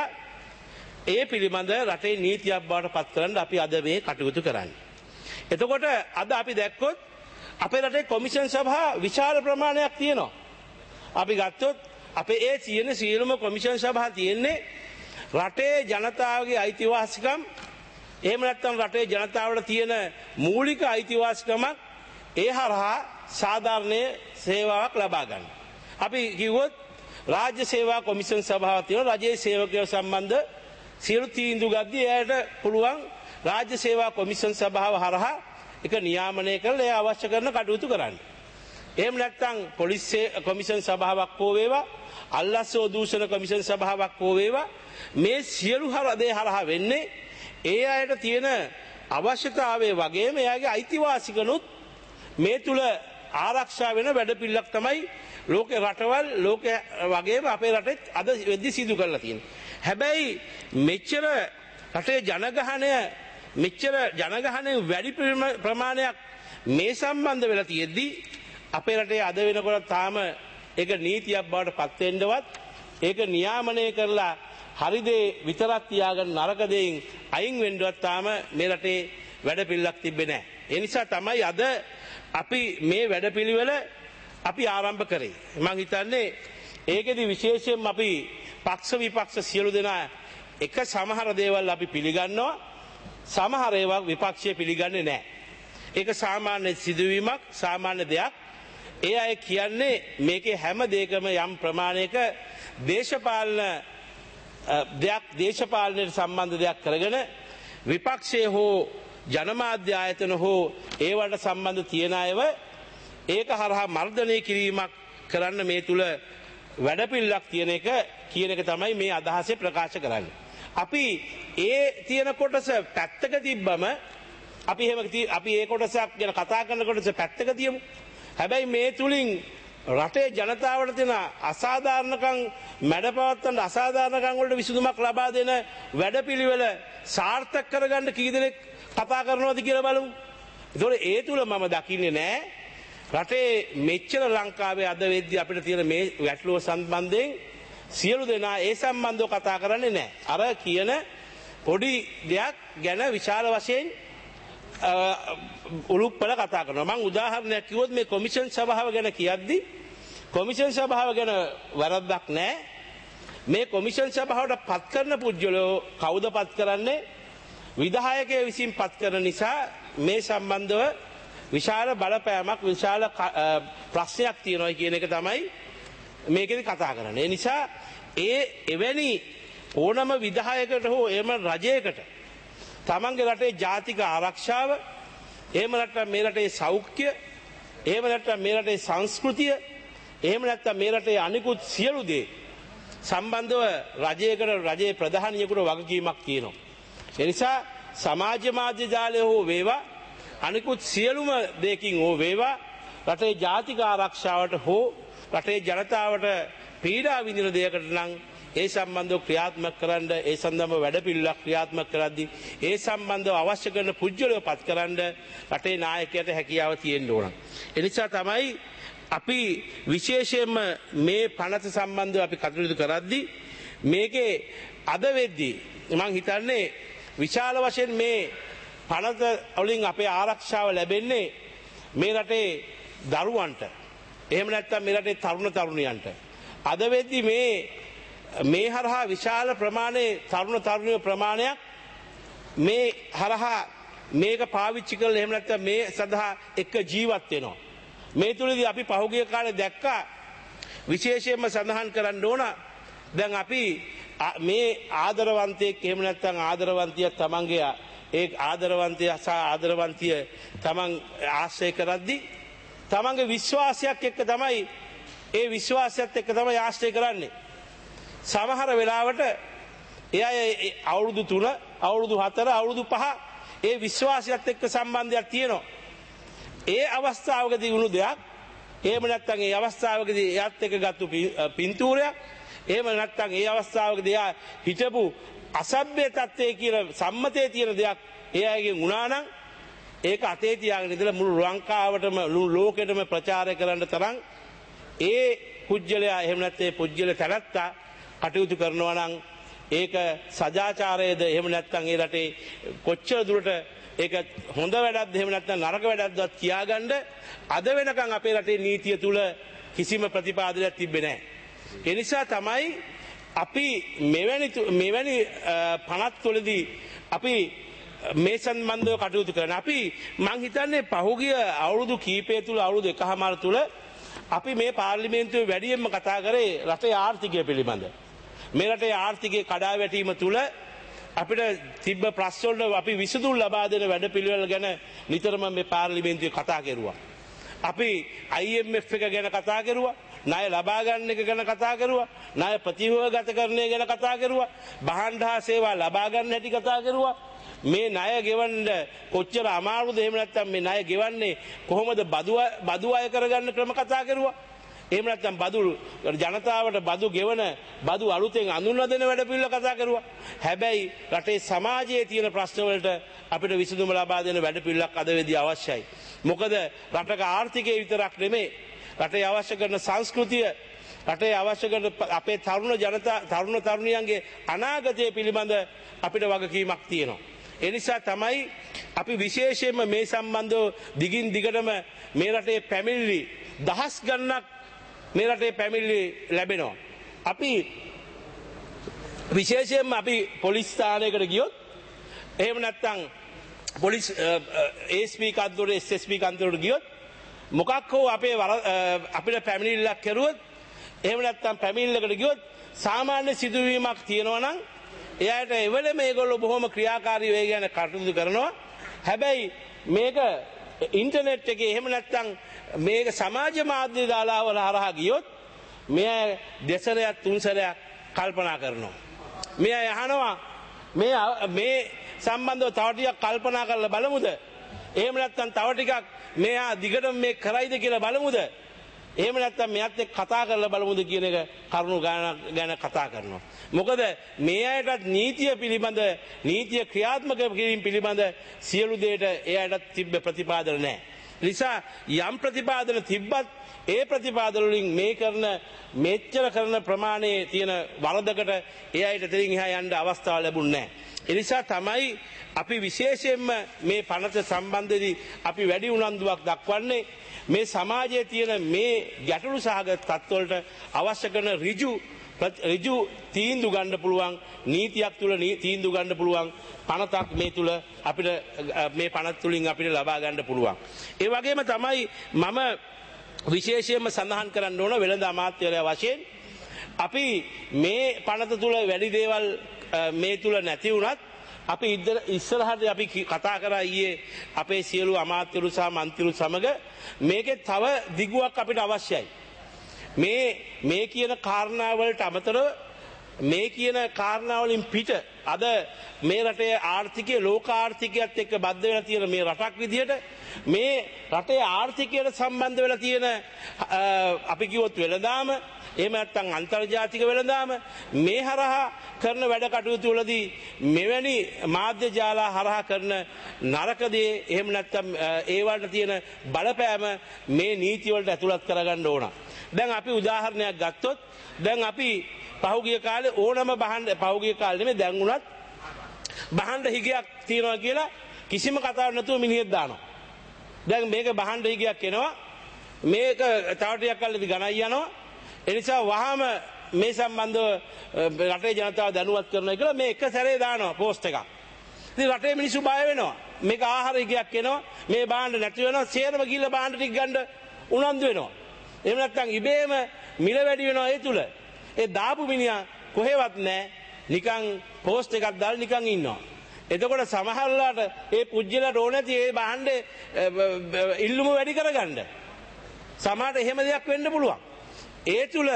ඒ පිළිබඳ රටේ නීතියක් බවට පත් කරන්න අපි අද මේ කටයුතු කරන්නේ. එතකොට අද අපි දැක්කොත් අපේ රටේ කොමිෂන් සභා විශාල ප්‍රමාණයක් තියෙනවා. අපි ගත්තොත් අපේ ඒ තියෙන සියලුම කොමිෂන් සභා තියෙන්නේ රටේ ජනතාවගේ අයිතිවාසිකම් එහෙම නැත්නම් රටේ ජනතාවට තියෙන මූලික අයිතිවාසිකමක් ඒ හරහා සාධාරණ සේවාවක් ලබා ගන්න. අපි කිව්වොත් රාජ්‍ය සේවා කොමිෂන් සභාවක් තියෙනවා. රජයේ සේවකයෝ සම්බන්ධ සියලු තීන්දුව ගද්දී එයාට පුළුවන් රාජ්‍ය සේවා කොමිෂන් සභාව හරහා එක නියාමනය කරලා ඒ අවශ්‍ය කරන කටයුතු කරන්න. එහෙම නැත්නම් පොලිස් කොමිෂන් සභාවක් හෝ වේවා අල්ලස්සෝ දූෂණ කොමිෂන් සභාවක් හෝ වේවා මේ සියලු දේ හරහා වෙන්නේ ඒ අයට තියෙන අවශ්‍යතාවය වගේම එයාගේ අයිතිවාසිකනුත් මේ තුල ආරක්ෂා වෙන වැඩපිළිවෙලක් තමයි ලෝකේ රටවල් ලෝකේ වගේම අපේ රටෙත් අද වෙද්දි සිදු කරලා තියෙන්නේ. හැබැයි මෙච්චර රටේ ජනගහනය මෙච්චර ජනගහනය වැඩි ප්‍රමාණයක් මේ සම්බන්ධ වෙලා තියෙද්දී අපේ රටේ අද වෙනකොට තාම ඒක නීතියක් බවට පත් වෙන්නවත් ඒක නියාමනය කරලා හරි දේ විතරක් තියාගෙන නරක දෙයින් අයින් වෙන්නවත් තාම මේ රටේ වැඩපිළිවෙලක් තිබෙන්නේ නැහැ. ඒ නිසා තමයි අද අපි මේ වැඩපිළිවෙල අපි ආරම්භ කරේ. මම හිතන්නේ ඒකෙදි විශේෂයෙන්ම අපි පක්ෂ විපක්ෂ සියලු දෙනා එක සමහර දේවල් අපි පිළිගන්නවා. සමහර ඒවා විපක්ෂය පිළිගන්නේ නැහැ. ඒක සාමාන්‍ය සිදුවීමක්, සාමාන්‍ය දෙයක්. ඒ අය කියන්නේ මේකේ හැම දෙයකම යම් ප්‍රමාණයක දේශපාලන දෙයක් දේශපාලනයට සම්බන්ධ දෙයක් කරගෙන විපක්ෂයේ හෝ ජනමාධ්‍ය ආයතන හෝ ඒවට සම්බන්ධ තියෙන අයව ඒක හරහා මර්ධනය කිරීමක් කරන්න මේ තුල වැඩපිළිවෙලක් තියෙන එක කියන එක තමයි මේ අදහසේ ප්‍රකාශ කරන්නේ. අපි ඒ තියෙන කොටස පැත්තක තිබ්බම අපි එහෙම අපි ඒ කොටසක් ගැන කතා කරන කොටස පැත්තක තියමු. හැබැයි මේ තුලින් රටේ ජනතාවට තියෙන අසාධාරණකම් මැඩපවත්තන අසාධාරණකම් වලට විසඳුමක් ලබා දෙන වැඩපිළිවෙල සාර්ථක කරගන්න කී දෙනෙක් කතා කරනවද කියලා බලමු. ඒතකොට ඒ තුල මම දකින්නේ නැහැ රටේ මෙච්චර ලංකාවේ අද වෙද්දී අපිට තියෙන මේ ගැටලුව සම්බන්ධයෙන් සියලු දෙනා ඒ සම්බන්ධව කතා කරන්නේ නැහැ. අර කියන පොඩි දෙයක් ගැන විශාල වශයෙන් උලුප්පල කතා කරනවා. මම උදාහරණයක් කිව්වොත් මේ කොමිෂන් සභාව ගැන කියද්දී කොමිෂන් සභාව ගැන වැරද්දක් නැහැ. මේ කොමිෂන් සභාවට පත් කරන පුද්ගලයෝ කවුද පත් කරන්නේ? විධායකයෝ විසින් පත් කරන නිසා මේ සම්බන්ධව විශාල බලපෑමක් විශාල ප්‍රශ්නයක් තියෙනවා කියන එක තමයි මේකෙදි කතා කරන්නේ. ඒ නිසා ඒ එවැනි ඕනම විධායකයට හෝ එම රජයකට තමන්ගේ රටේ ජාතික ආරක්ෂාව, එහෙම නැත්නම් මේ රටේ සෞඛ්‍ය, එහෙම නැත්නම් මේ රටේ සංස්කෘතිය, එහෙම නැත්නම් මේ රටේ අනිකුත් සියලු දේ සම්බන්ධව රජයකට රජයේ ප්‍රධානියෙකුට වගකීමක් තියෙනවා. ඒ නිසා සමාජ මාධ්‍ය ජාලය හෝ වේවා අනිකුත් සියලුම දෙකින් හෝ වේවා රටේ ජාතික ආරක්ෂාවට හෝ රටේ ජනතාවට පීඩා විඳින දෙයකට නම් ඒ සම්බන්ධව ක්‍රියාත්මක කරන්න ඒ සම්බන්ධව වැඩපිළිවෙලක් ක්‍රියාත්මක කරද්දී ඒ සම්බන්ධව අවශ්‍ය කරන පුජ්‍යලව පත් කරන්න රටේ නායකයට හැකියාව තියෙන්න ඕන. ඒ නිසා තමයි අපි විශේෂයෙන්ම මේ පනත සම්බන්ධව අපි කටයුතු කරද්දී මේකේ අද වෙද්දී මම හිතන්නේ විශාල වශයෙන් මේ පනත වලින් අපේ ආරක්ෂාව ලැබෙන්නේ මේ රටේ දරුවන්ට. එහෙම නැත්නම් මේ රටේ තරුණ තරුණියන්ට. අද වෙද්දී මේ මේ හරහා විශාල ප්‍රමාණයේ තරුණ තරුණිය ප්‍රමාණයක් මේ හරහා මේක පාවිච්චි කරලා එහෙම නැත්නම් මේ සඳහා එක ජීවත් වෙනවා. මේ තුලදී අපි පහුගිය කාලේ දැක්කා විශේෂයෙන්ම සඳහන් කරන්න ඕන දැන් අපි මේ ආදරවන්තයෙක් එහෙම නැත්නම් ආදරවන්තිය තමන්ගේ ඒ ආදරවන්තය සහ ආදරවන්තිය තමන් ආශ්‍රය කරද්දී තමන්ගේ විශ්වාසයක් එක්ක තමයි ඒ විශ්වාසයත් එක්ක තමයි ආශ්‍රය කරන්නේ. සමහර වෙලාවට එයා අවුරුදු තුන අවුරුදු හතර අවුරුදු පහ ඒ විශ්වාසයත් එක්ක සම්බන්ධයක් තියෙනවා. ඒ අවස්ථාවකදී වුණු දෙයක් එහෙම නැත්නම් ඒ අවස්ථාවකදී එයාත් එක්ක ගත්තු පින්තූරයක් එහෙම නැත්නම් ඒ අවස්ථාවකදී එයා හිටපු අසභ්‍ය තත්ත්වයේ කියන සම්මතයේ තියෙන දෙයක් එයාගෙන් වුණා නම් ඒක අතේ තියාගෙන ඉඳලා මුළු ලංකාවටම මුළු ලෝකෙටම ප්‍රචාරය කරන්න තරම් ඒ පුජ්‍යලයා එහෙම නැත්නම් පුජ්‍යල තැනත්තා කටයුතු කරනවා නම් ඒක සදාචාරයේද එහෙම නැත්නම් ඒ රටේ කොච්චර දුරට ඒක හොඳ වැඩක්ද එහෙම නැත්නම් නරක වැඩක්ද කියාගන්න අද වෙනකන් අපේ රටේ නීතිය තුල කිසිම ප්‍රතිපාදනයක් තිබෙන්නේ නැහැ. ඒ නිසා තමයි අපි මෙවැනි මෙවැනි පනත් වලදී අපි මේ සම්බන්ධව කටයුතු කරන අපි මං හිතන්නේ පහුගිය අවුරුදු කීපය තුල අවුරුදු එකහමාර තුල අපි මේ පාර්ලිමේන්තුවේ වැඩියෙන්ම කතා කරේ රටේ ආර්ථිකය පිළිබඳ. මේ රටේ ආර්ථිකයේ කඩා වැටීම තුල අපිට තිබ්බ ප්‍රශ්න වලට අපි විසඳුම් ලබා දෙන වැඩපිළිවෙල ගැන නිතරම මේ පාර්ලිමේන්තුවේ කතා කරුවා. අපි I M F එක ගැන කතා කරුවා. ණය ලබා ගන්න එක ගැන කතා කරුවා. ණය ප්‍රතිවගත කරන ගැන කතා කරුවා. භාණ්ඩ හා සේවා ලබා ගන්න හැටි කතා කරුවා. මේ ණය ගෙවන්න කොච්චර අමාරුද එහෙම නැත්නම් මේ ණය ගෙවන්නේ කොහොමද බදු බදු අය කරගන්න ක්‍රම කතා කරුවා. එහෙම නැත්නම් බදු ජනතාවට බදු ගෙවන බදු අලුතෙන් අඳුන්වා දෙන වැඩ පිළිවෙල කතා කරුවා. හැබැයි රටේ සමාජයේ තියෙන ප්‍රශ්න වලට අපිට විසඳුම ලබා දෙන වැඩ පිළිවෙලක් අද වෙදී අවශ්‍යයි. මොකද රටක ආර්ථිකය විතරක් නෙමෙයි රටේ අවශ්‍ය කරන සංස්කෘතිය රටේ අවශ්‍ය කරන අපේ තරුණ ජනතා තරුණ තරුණියන්ගේ අනාගතය පිළිබඳ අපිට වගකීමක් තියෙනවා. ඒ නිසා තමයි අපි විශේෂයෙන්ම මේ සම්බන්ධව දිගින් දිගටම මේ රටේ පැමිණිලි දහස් ගණනක් මේ රටේ පැමිණිලි ලැබෙනවා. අපි විශේෂයෙන්ම අපි පොලිස් ස්ථානයකට ගියොත් එහෙම නැත්නම් පොලිස් එස් පී කන්තරුවට එස් එස් පී කන්තරුවට ගියොත් මොකක් හෝ අපේ අපිට පැමිණිල්ලක් කරුවොත් එහෙම නැත්නම් පැමිණිල්ලකට ගියොත් සාමාන්‍ය සිදුවීමක් තියෙනවා නම් එයාට එවල මේගොල්ලෝ බොහොම ක්‍රියාකාරී වේගයෙන් කටයුතු කරනවා. හැබැයි මේක ඉන්ටර්නෙට් එකේ එහෙම නැත්නම් මේක සමාජ මාධ්‍ය දාලාවල හරහා ගියොත් මෙයා දෙසරයක් තුන්සරයක් කල්පනා කරනවා. මෙයා අහනවා මේ මේ සම්බන්ධව තව ටිකක් කල්පනා කරලා බලමුද? එහෙම නැත්නම් තව ටිකක් මෙයා දිගටම මේ කරයිද කියලා බලමුද? එහෙම නැත්නම් මෙයාත් එක්ක කතා කරලා බලමුද කියන එක කරුණු ගැන කතා කරනවා. මොකද මේ අයටත් නීතිය පිළිබඳ නීතිය ක්‍රියාත්මක කිරීම පිළිබඳ සියලු දේට එයාට තිබ්බ ප්‍රතිපාදන නැහැ. නිසා යම් ප්‍රතිපාදන තිබ්බත් ඒ ප්‍රතිපාදන වලින් මේ කරන මෙච්චර කරන ප්‍රමාණයේ තියෙන වරදකට එයාට දෙලින් එහා යන්න අවස්ථාව ලැබුණේ නැහැ. ඒ නිසා තමයි අපි විශේෂයෙන්ම මේ පනත සම්බන්ධදී අපි වැඩි උනන්දුවක් දක්වන්නේ මේ සමාජයේ තියෙන මේ ගැටලු සහගත තත්ත්වවලට අවශ්‍ය කරන ඍජු ඍජු තීන්දුව ගන්න පුළුවන් නීතියක් තුල තීන්දුව ගන්න පුළුවන් පනතක් මේ තුල අපිට මේ පනත තුලින් අපිට ලබා ගන්න පුළුවන්. ඒ වගේම තමයි මම විශේෂයෙන්ම සඳහන් කරන්න ඕන වෙළඳ අමාත්‍යවරයා වශයෙන් අපි මේ පනත තුල වැඩි දේවල් මේ තුල නැති වුණත් අපි ඉස්සරහට අපි කතා කරා ඊයේ අපේ සියලු අමාත්‍යවරු සහ මන්ත්‍රීවරු සමග මේකේ තව දිගුවක් අපිට අවශ්‍යයි. මේ මේ කියන කාරණාවලට අමතරව මේ කියන කාරණාවලින් පිට අද මේ රටේ ආර්ථිකය ලෝක ආර්ථිකයත් එක්ක බද්ධ වෙලා තියෙන මේ රටක් විදිහට මේ රටේ ආර්ථිකයට සම්බන්ධ වෙලා තියෙන අපි කිව්වොත් වෙළඳාම එහෙම නැත්නම් අන්තර්ජාතික වෙළඳාම මේ හරහා කරන වැඩ කටයුතු වලදී මෙවැනි මාධ්‍ය ජාල හරහා කරන නරක දේ එහෙම නැත්නම් ඒ වලට තියෙන බලපෑම මේ නීති වලට ඇතුළත් කරගන්න ඕන. දැන් අපි උදාහරණයක් ගත්තොත් දැන් අපි පහුගිය කාලේ ඕනම බහන්න පහුගිය කාලේ නෙමෙයි දැන් උනත් බහන්න හිගයක් තියනවා කියලා කිසිම කතාවක් නැතුව මිනිහෙක් දානවා. දැන් මේක බහන්න හිගයක් එනවා මේක තව ටිකක් කල්ලාදී ගණන් යනවා. ඒ නිසා වහාම මේ සම්බන්ධව රටේ ජනතාව දැනුවත් කරනවා කියලා මේ එක සැරේ දානවා පෝස්ට් එකක්. ඉතින් රටේ මිනිස්සු බය වෙනවා. මේක ආහාර හිගයක් එනවා මේ බහන්න නැති වෙනවා සේරම ගිහලා බහන්න ටික ගන්න උනන්දු වෙනවා. එහෙම නැත්නම් ඉබේම මිල වැඩි වෙනවා ඒ තුල. ඒ දාපු මිනිහා කොහෙවත් නැහැ. නිකන් පෝස්ට් එකක් දාලා නිකන් ඉන්නවා. එතකොට සමහරලාට ඒ පුජ්‍යලට ඕන නැති ඒ බහන්නේ ඉල්ලුම වැඩි කරගන්න. සමහරට එහෙම දෙයක් වෙන්න පුළුවන්. ඒ තුල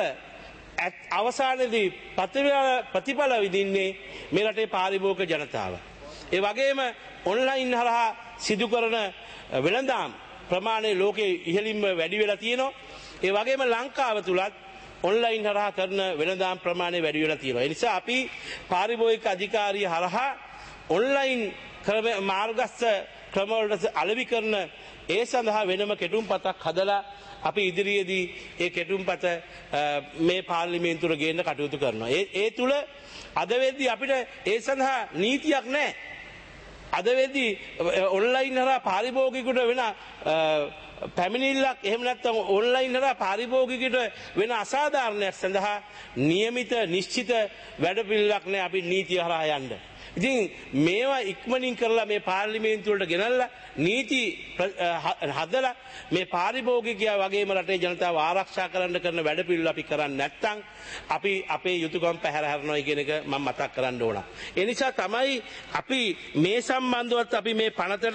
අවසානයේදී ප්‍රතිඵල විඳින්නේ මේ රටේ පාරිභෝගික ජනතාව. ඒ වගේම ඔන්ලයින් හරහා සිදු කරන වෙළඳාම් ප්‍රමාණය ලෝකයේ ඉහළින්ම වැඩි වෙලා තියෙනවා. ඒ වගේම ලංකාව තුලත් ඔන්ලයින් හරහා කරන වෙළඳාම් ප්‍රමාණය වැඩි වෙලා තියෙනවා. ඒ නිසා අපි පාරිභෝගික අධිකාරිය හරහා ඔන්ලයින් ක්‍රම මාර්ගස්ස ක්‍රමවලට අලෙවි කරන ඒ සඳහා වෙනම කෙටුම්පතක් හදලා අපි ඉදිරියේදී ඒ කෙටුම්පත මේ පාර්ලිමේන්තුවට ගේන්න කටයුතු කරනවා. ඒ ඒ තුල අද වෙද්දී අපිට ඒ සඳහා නීතියක් නැහැ. අද වෙද්දී ඔන්ලයින් හරහා පාරිභෝගිකයට වෙන පැමිණිල්ලක් එහෙම නැත්නම් ඔන්ලයින් හරහා පාරිභෝගිකයට වෙන අසාධාරණයක් සඳහා નિયમિત නිශ්චිත වැඩපිළිවෙලක් නැහැ අපි නීතිය හරහා යන්න. ඉතින් මේවා ඉක්මනින් කරලා මේ පාර්ලිමේන්තුවට ගෙනල්ලා නීති හදලා මේ පාරිභෝගිකයා වගේම රටේ ජනතාව ආරක්ෂා කරන්න කරන වැඩපිළිවෙල අපි කරන්නේ නැත්නම් අපි අපේ යුතුයකම් පැහැර හැරනවා කියන එක මම මතක් කරන්න ඕන. ඒ නිසා තමයි අපි මේ සම්බන්ධවත් අපි මේ පනතට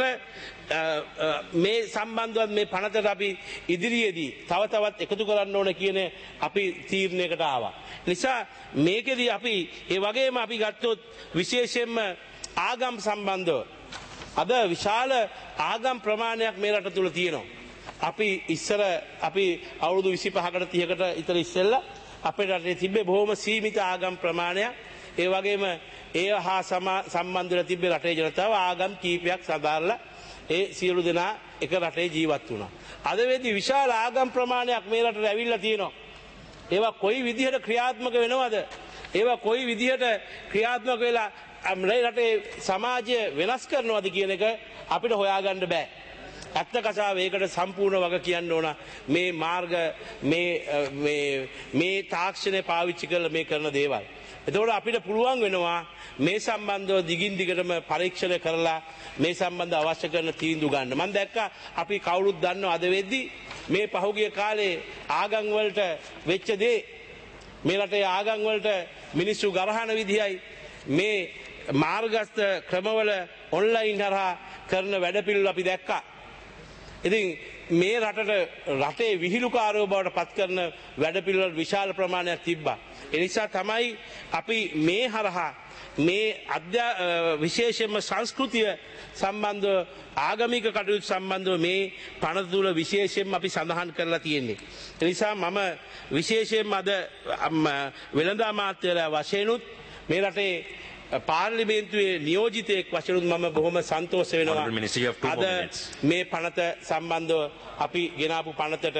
මේ සම්බන්ධවත් මේ පනතට අපි ඉදිරියේදී තව තවත් එකතු කරන්න ඕන කියන අපි තීරණයකට ආවා. නිසා මේකෙදී අපි ඒ වගේම අපි ගත්තොත් විශේෂයෙන්ම ආගම් සම්බන්ධව අද විශාල ආගම් ප්‍රමාණයක් මේ රට තුල තියෙනවා. අපි ඉස්සර අපි අවුරුදු විසිපහකට තිහකට ඉතර ඉස්සෙල්ලා අපේ රටේ තිබ්බේ බොහොම සීමිත ආගම් ප්‍රමාණයක්. ඒ වගේම ඒ හා සම්බන්ධ වෙලා තිබ්බේ රටේ ජනතාව ආගම් කීපයක් සදාරලා ඒ සියලු දෙනා එක රටේ ජීවත් වුණා. අද වෙද්දී විශාල ආගම් ප්‍රමාණයක් මේ රටට ඇවිල්ලා තියෙනවා. ඒවා කොයි විදිහට ක්‍රියාත්මක වෙනවද? ඒවා කොයි විදිහට ක්‍රියාත්මක වෙලා මේ රටේ සමාජය වෙනස් කරනවද කියන එක අපිට හොයාගන්න බෑ. ඇත්ත කතාව ඒකට සම්පූර්ණ වග කියන්න ඕන මේ මාර්ග මේ මේ මේ තාක්ෂණය පාවිච්චි කරලා මේ කරන දේවල්. එතකොට අපිට පුළුවන් වෙනවා මේ සම්බන්ධව දිගින් දිගටම පරීක්ෂණ කරලා මේ සම්බන්ධ අවශ්‍ය කරන තීන්දුව ගන්න. මම දැක්කා අපි කවුරුත් දන්නව අද වෙද්දි මේ පහුගිය කාලේ ආගම් වලට වෙච්ච දේ මේ රටේ ආගම් වලට මිනිස්සු ගරහන විදියයි මේ මාර්ගස්ත ක්‍රමවල ඔන්ලයින් හරහා කරන වැඩපිළිවෙල අපි දැක්කා. ඉතින් මේ රටට රටේ විහිළුකාරයෝ බවට පත් කරන වැඩපිළිවෙල විශාල ප්‍රමාණයක් තිබ්බා. ඒ නිසා තමයි අපි මේ හරහා මේ අධ්‍යා විශේෂයෙන්ම සංස්කෘතිය සම්බන්ධව ආගමික කටයුතු සම්බන්ධව මේ පනත තුළ විශේෂයෙන්ම අපි සඳහන් කරලා තියෙන්නේ. ඒ නිසා මම විශේෂයෙන්ම අද වෙළඳ අමාත්‍යවරයා වශයෙන්ුත් මේ රටේ පාර්ලිමේන්තුවේ නියෝජිතයෙක් වශයෙන් මම බොහොම සන්තෝෂ වෙනවා අද මේ පනත සම්බන්ධව අපි ගෙනාපු පනතට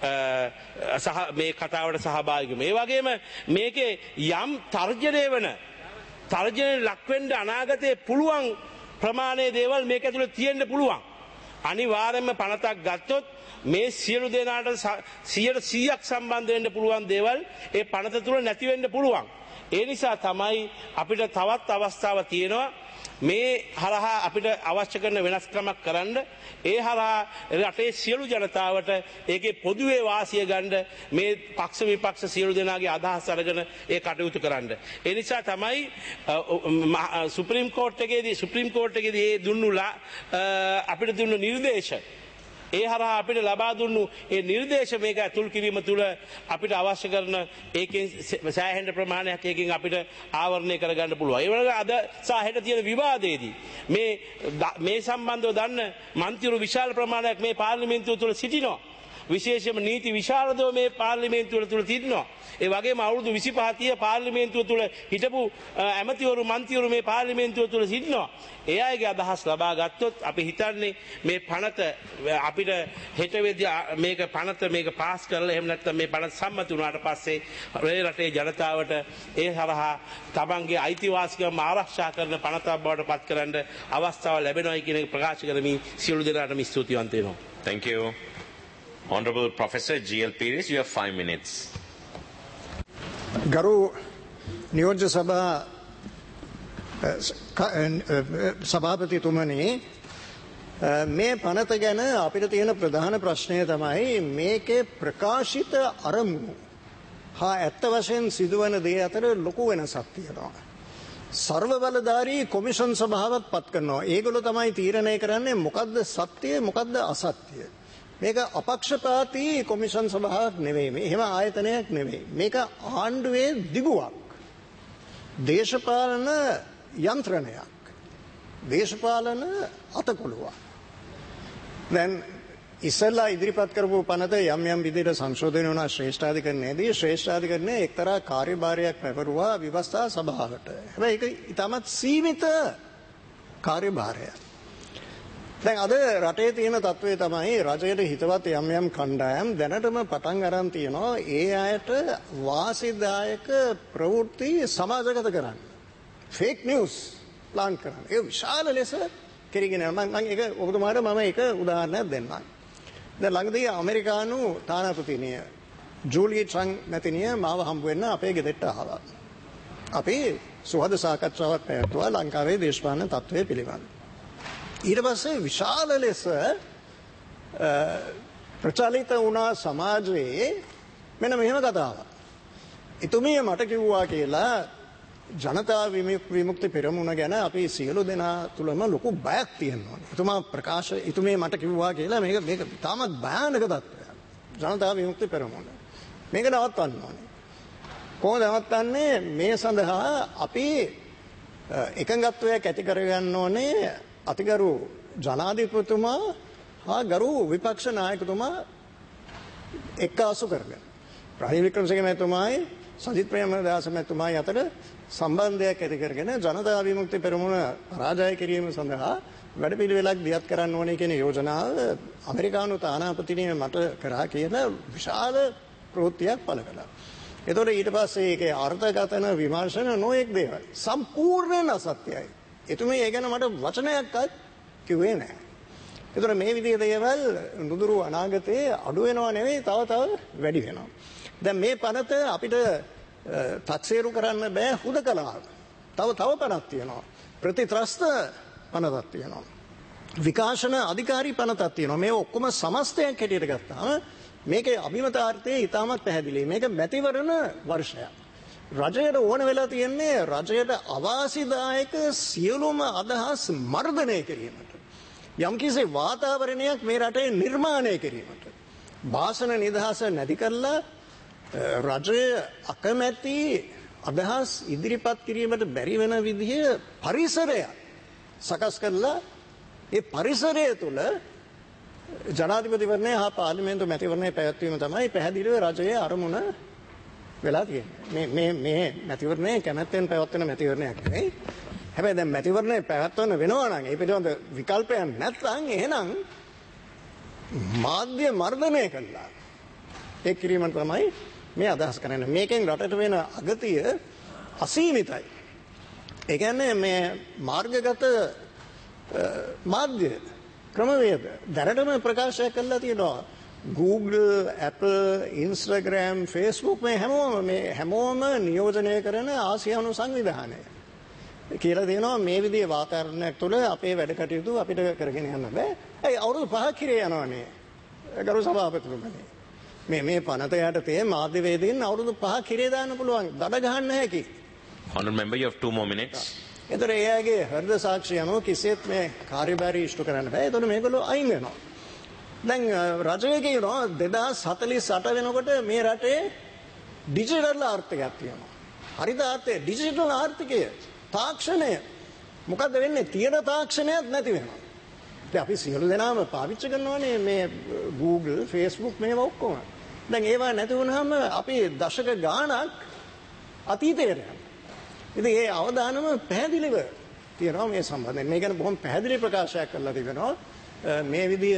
සහ මේ කතාවට සහභාගී වෙමු. ඒ වගේම මේකේ යම් තර්ජනය වෙන තර්ජනය ලක්වෙන්න අනාගතයේ පුළුවන් ප්‍රමාණයේ දේවල් මේක ඇතුළේ තියෙන්න පුළුවන්. අනිවාර්යයෙන්ම පනතක් ගත්තොත් මේ සියලු දෙනාට සියයට සීයක් සම්බන්ධ වෙන්න පුළුවන් දේවල් ඒ පනත තුළ නැති වෙන්න පුළුවන්. ඒ නිසා තමයි අපිට තවත් අවස්ථාවක් තියෙනවා මේ හරහා අපිට අවශ්‍ය කරන වෙනස්කමක් කරන්න. ඒ හරහා රටේ සියලු ජනතාවට ඒකේ පොදුවේ වාසිය ගන්න මේ පක්ෂ විපක්ෂ සියලු දෙනාගේ අදහස් අරගෙන ඒ කටයුතු කරන්න. ඒ නිසා තමයි සුප්‍රීම කෝර්ට් එකේදී සුප්‍රීම කෝර්ට් එකේදී ඒ දුන්නුලා අපිට දුන්න නිර්දේශ ඒ හරහා අපිට ලබා දුන්නු ඒ නිර්දේශ මේක ඇතුල් කිරීම තුළ අපිට අවශ්‍ය කරන ඒකෙන් සෑහෙන ප්‍රමාණයක් ඒකෙන් අපිට ආවරණය කරගන්න පුළුවන්. ඒ වගේ අද සාහෙට තියෙන විවාදයේදී මේ මේ සම්බන්ධව දන්න මන්ත්‍රීවරු විශාල ප්‍රමාණයක් මේ පාර්ලිමේන්තුව තුළ සිටිනවා. විශේෂයෙන්ම නීති විශාරදව මේ පාර්ලිමේන්තුව තුළ සිටිනවා. ඒ වගේම අවුරුදු විසිපහ තිය පාර්ලිමේන්තුව තුළ හිටපු ඇමතිවරු මන්ත්‍රීවරු මේ පාර්ලිමේන්තුව තුළ සිටිනවා. ඒ අයගේ අදහස් ලබා ගත්තොත් අපි හිතන්නේ මේ පනත අපිට හෙට වෙද්දී මේක පනත මේක පාස් කරලා එහෙම නැත්නම් මේ පනත සම්මත වුණාට පස්සේ මේ රටේ ජනතාවට ඒ හරහා තමන්ගේ අයිතිවාසිකම් ආරක්ෂා කරන පනතක් බවට පත් කරන්න අවස්ථාව ලැබෙනවායි කියන එක ප්‍රකාශ කරමින් සියලු දෙනාටම ස්තුතිවන්ත වෙනවා. Thank you. Honorable Professor G L Pires, you have five minutes. ගරු නියෝජ්‍ය සභා සභාපතිතුමනි, මේ පනත ගැන අපිට තියෙන ප්‍රධාන ප්‍රශ්නය තමයි මේකේ ප්‍රකාශිත අරමුණු හා ඇත්ත වශයෙන් සිදුවන දේ අතර ලොකු වෙනසක් තියෙනවා. සර්ව බලධාරී කොමිෂන් සභාවක් පත් කරනවා. ඒගොල්ලෝ තමයි තීරණය කරන්නේ මොකද්ද සත්‍යය මොකද්ද අසත්‍යය. මේක අපක්ෂපාතී කොමිෂන් සභාවක් නෙවෙයි. මේ එහෙම ආයතනයක් නෙවෙයි. මේක ආණ්ඩුවේ දිගුවක්. දේශපාලන යන්ත්‍රණයක්. දේශපාලන අතකොළුවක්. දැන් ඉස්සෙල්ලා ඉදිරිපත් කරපු පනත යම් යම් විදිහට සංශෝධනය වුණා ශ්‍රේෂ්ඨාධිකරණයේදී. ශ්‍රේෂ්ඨාධිකරණය එක්තරා කාර්යභාරයක් පැවරුවා ව්‍යවස්ථා සභාවට. හැබැයි ඒක ඉතාමත් සීමිත කාර්යභාරයක්. දැන් අද රටේ තියෙන තත්ත්වය තමයි රජයට හිතවත් යම් යම් කණ්ඩායම් දැනටම පටන් අරන් තියෙනවා ඒ අයට වාසිදායක ප්‍රවෘත්ති සමාජගත කරන්න. ෆේක් නිවුස් ප්ලාන් කරන්න. ඒ විශාල ලෙස කෙරගෙන යනවා. මම ඒක ඔබතුමාට මම එක උදාහරණයක් දෙන්නම්. දැන් ළඟදී ඇමරිකානු තානාපතිනිය ජූලි ට්‍රංක් මැතිනිය මාව හම්බ වෙන්න අපේ ගෙදරට ආවා. අපි සුහද සාකච්ඡාවක් පැවැත්වුවා ලංකාවේ දේශපාලන තත්ත්වය පිළිබඳව. ඊට පස්සේ විශාල ලෙස ප්‍රචලිත වුණා සමාජයේ මෙන්න මෙහෙම කතාවක්. එතුමිය මට කිව්වා කියලා ජනතා විමුක්ති පෙරමුණ ගැන අපි සියලු දෙනා තුළම ලොකු බයක් තියෙනවා. එතුමා ප්‍රකාශ එතුමිය මට කිව්වා කියලා මේක මේක තාමත් භයානක තත්ත්වයක්. ජනතා විමුක්ති පෙරමුණ. මේක නවත්වන්න ඕනේ. කොහොමද නවත්වන්නේ? මේ සඳහා අපි එකඟත්වයක් ඇති කරගන්න ඕනේ අතිගරු ජනාධිපතිතුමා හා ගරු විපක්ෂ නායකතුමා එක්කාසු කරගෙන රනිල් වික්‍රමසිංහ මහත්මයායි සජිත් ප්‍රේමදාස මහත්මයායි අතර සම්බන්ධයක් ඇති කරගෙන ජනතා විමුක්ති පෙරමුණ පරාජය කිරීම සඳහා වැඩපිළිවෙලක් දියත් කරන්න ඕනේ කියන යෝජනාව ඇමරිකානු තානාපතිනිය මට කරා කියන විශාල ප්‍රවෘත්තියක් පළ කළා. එතකොට ඊට පස්සේ ඒකේ අර්ථකථන විමර්ශන නොඑක් දේවල් සම්පූර්ණයෙන් අසත්‍යයි. එතුමේ ඒ ගැන මට වචනයක්වත් කිව්වේ නැහැ. ඒතර මේ විදිහේ දේවල් නුදුරු අනාගතයේ අඩු වෙනව නෙවෙයි තව තව වැඩි වෙනවා. දැන් මේ පනත අපිට තක්සේරු කරන්න බෑ හුදකලාව. තව තව පනක් තියෙනවා. ප්‍රතිත්‍රස්ත පනතක් තියෙනවා. විකාශන අධිකාරී පනතක් තියෙනවා. මේ ඔක්කොම සමස්තයක් හැටියට ගත්තාම මේකේ අභිමතාර්ථය ඉතාමත් පැහැදිලියි. මේක මැතිවරණ වර්ෂයක්. රජයට ඕන වෙලා තියෙන්නේ රජයට අවාසිදායක සියලුම අදහස් මර්ධනය කිරීමට. යම්කිසි වාතාවරණයක් මේ රටේ නිර්මාණය කිරීමට. භාෂණ නිදහස නැති කරලා රජය අකමැති අදහස් ඉදිරිපත් කිරීමට බැරි වෙන විදිහ පරිසරයක් සකස් කරලා ඒ පරිසරය තුළ ජනාධිපතිවරණය හා පාර්ලිමේන්තු මැතිවරණය පැවැත්වීම තමයි පැහැදිලිව රජයේ අරමුණ වෙලා තියෙන්නේ. මේ මේ මේ මැතිවරණය කැමැත්තෙන් පැවැත්වෙන මැතිවරණයක් නෙවෙයි. හැබැයි දැන් මැතිවරණය පැවැත්වන්න වෙනවා නම් ඒ පිළිබඳ විකල්පයක් නැත්නම් එහෙනම් මාධ්‍ය මර්ධනය කළා. ඒ කිරීම තමයි මේ අදහස් කරන්නේ. මේකෙන් රටට වෙන අගතිය අසීමිතයි. ඒ කියන්නේ මේ මාර්ගගත මාධ්‍ය ක්‍රමවේද දැනටම ප්‍රකාශය කළා තියෙනවා. Google, Apple, Instagram, Facebook මේ හැමෝම මේ හැමෝම නියෝජනය කරන ආසියානු සංවිධානය කියලා තියෙනවා. මේ විදිහේ වාතාවරණයක් තුළ අපේ වැඩ කටයුතු අපිට කරගෙන යන්න බෑ. ඒ අවුරුදු පහක් කිරේ යනවානේ. ගරු සභාපතිතුමනි. මේ මේ පනත යටතේ මාධ්‍යවේදීන් අවුරුදු පහක් කිරේ දාන්න පුළුවන්. දඩ ගහන්න හැකි. Honourable member, you have two more minutes. ඒතර එයාගේ හෘද සාක්ෂිය අනුව කිසිත් මේ කාර්යභාරී ඉෂ්ට කරන්න බෑ. ඒතර මේගොල්ලෝ අයින් වෙනවා. දැන් රජය කියනවා දෙදාස් හතළිස් අට වෙනකොට මේ රටේ ඩිජිටල් ආර්ථිකයක් තියෙනවා. හරිද ආර්ථිකය? ඩිජිටල් ආර්ථිකය. තාක්ෂණය. මොකද්ද වෙන්නේ? තියෙන තාක්ෂණයක් නැති වෙනවා. දැන් අපි සියලු දෙනාම පාවිච්චි කරනවානේ මේ Google, Facebook මේවා ඔක්කොම. දැන් ඒවා නැති වුනහම අපි දශක ගාණක් අතීතයට යනවා. ඉතින් ඒ අවදානම පැහැදිලිව තියෙනවා මේ සම්බන්ධයෙන්. මේ ගැන බොහොම පැහැදිලි ප්‍රකාශයක් කරලා තිබෙනවා. මේ විදිය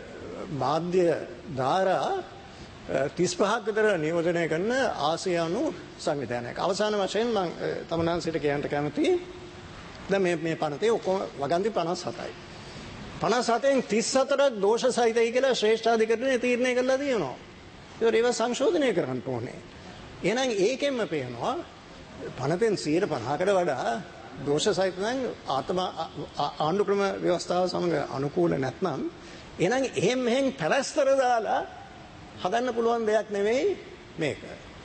මාධ්‍ය ධාරා තිස් පහක් විතර නියෝජනය කරන ආසියානු සංවිධානයක්. අවසාන වශයෙන් මම තමනාන්සිට කියන්න කැමතියි. දැන් මේ මේ පනතේ ඔක්කොම වගන්ති පනස් හතයි. පනස් හතෙන් තිස් හතරක් දෝෂ සහිතයි කියලා ශ්‍රේෂ්ඨාධිකරණය තීරණය කළා තියෙනවා. ඒකට ඒවා සංශෝධනය කරන්න ඕනේ. එහෙනම් ඒකෙන්ම පේනවා පනතෙන් සියයට පනහකට වඩා දෝෂ සහිත නම් ආත්ම ආණ්ඩු ක්‍රම ව්‍යවස්ථාව සමග අනුකූල නැත්නම් එහෙනම් එහෙම මෙහෙන් පැලස්තර දාලා හදන්න පුළුවන් දෙයක් නෙවෙයි මේක.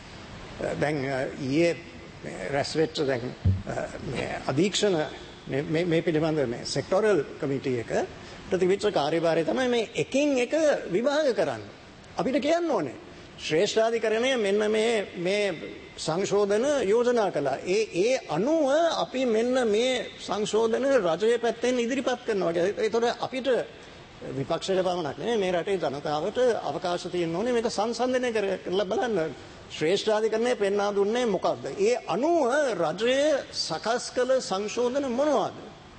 දැන් ඊයේ රැස් වෙච්ච දැන් මේ අධීක්ෂණ මේ මේ පිළිබඳ මේ සෙක්ටොරල් කමිටි එක ප්‍රතිවිච්ච කාර්යභාරය තමයි මේ එකින් එක විභාග කරන්නේ. අපිට කියන්න ඕනේ ශ්‍රේෂ්ඨාධිකරණය මෙන්න මේ මේ සංශෝධන යෝජනා කළා. ඒ ඒ අනුව අපි මෙන්න මේ සංශෝධන රජයේ පැත්තෙන් ඉදිරිපත් කරනවා. ඒතකොට අපිට විපක්ෂයට පමණක් නෙමෙයි මේ රටේ ජනතාවට අවකාශ තියෙන්න ඕනේ මේක සංසන්දනය කරලා බලන්න. ශ්‍රේෂ්ඨාධිකරණය පෙන්වා දුන්නේ මොකක්ද? ඒ අනුව රජයේ සකස් කළ සංශෝධන මොනවද?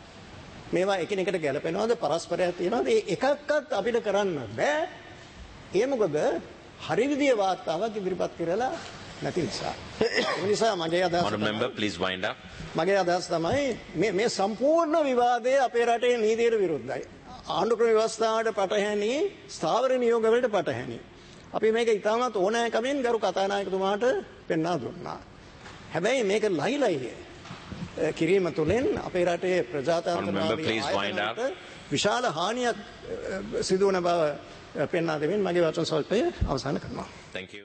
මේවා එකිනෙකට ගැලපෙනවද? පරස්පරයක් තියෙනවද? ඒ එකක්වත් අපිට කරන්න බෑ. ඒ මොකද හරි විදිය වාර්තාවක් ඉදිරිපත් කරලා නැති නිසා. ඒ නිසා මගේ අදහස Honourable member, please wind up. මගේ අදහස තමයි මේ මේ සම්පූර්ණ විවාදය අපේ රටේ නීතියට විරුද්ධයි. ආණ්ඩු ක්‍රම ව්‍යවස්ථාවට පටහැනි, ස්ථාවර නියෝග වලට පටහැනි. අපි මේක ඉතාමත් ඕනෑකමින් ගරු කතානායකතුමාට පෙන්වා දුන්නා. හැබැයි මේක ලයිලයි කිරීම තුළින් අපේ රටේ ප්‍රජාතන්ත්‍රවාදී ආයතනවලට විශාල හානියක් සිදු වන බව පෙන්වා දෙමින් මගේ වචන ස්වල්පය අවසන් කරනවා. Thank you.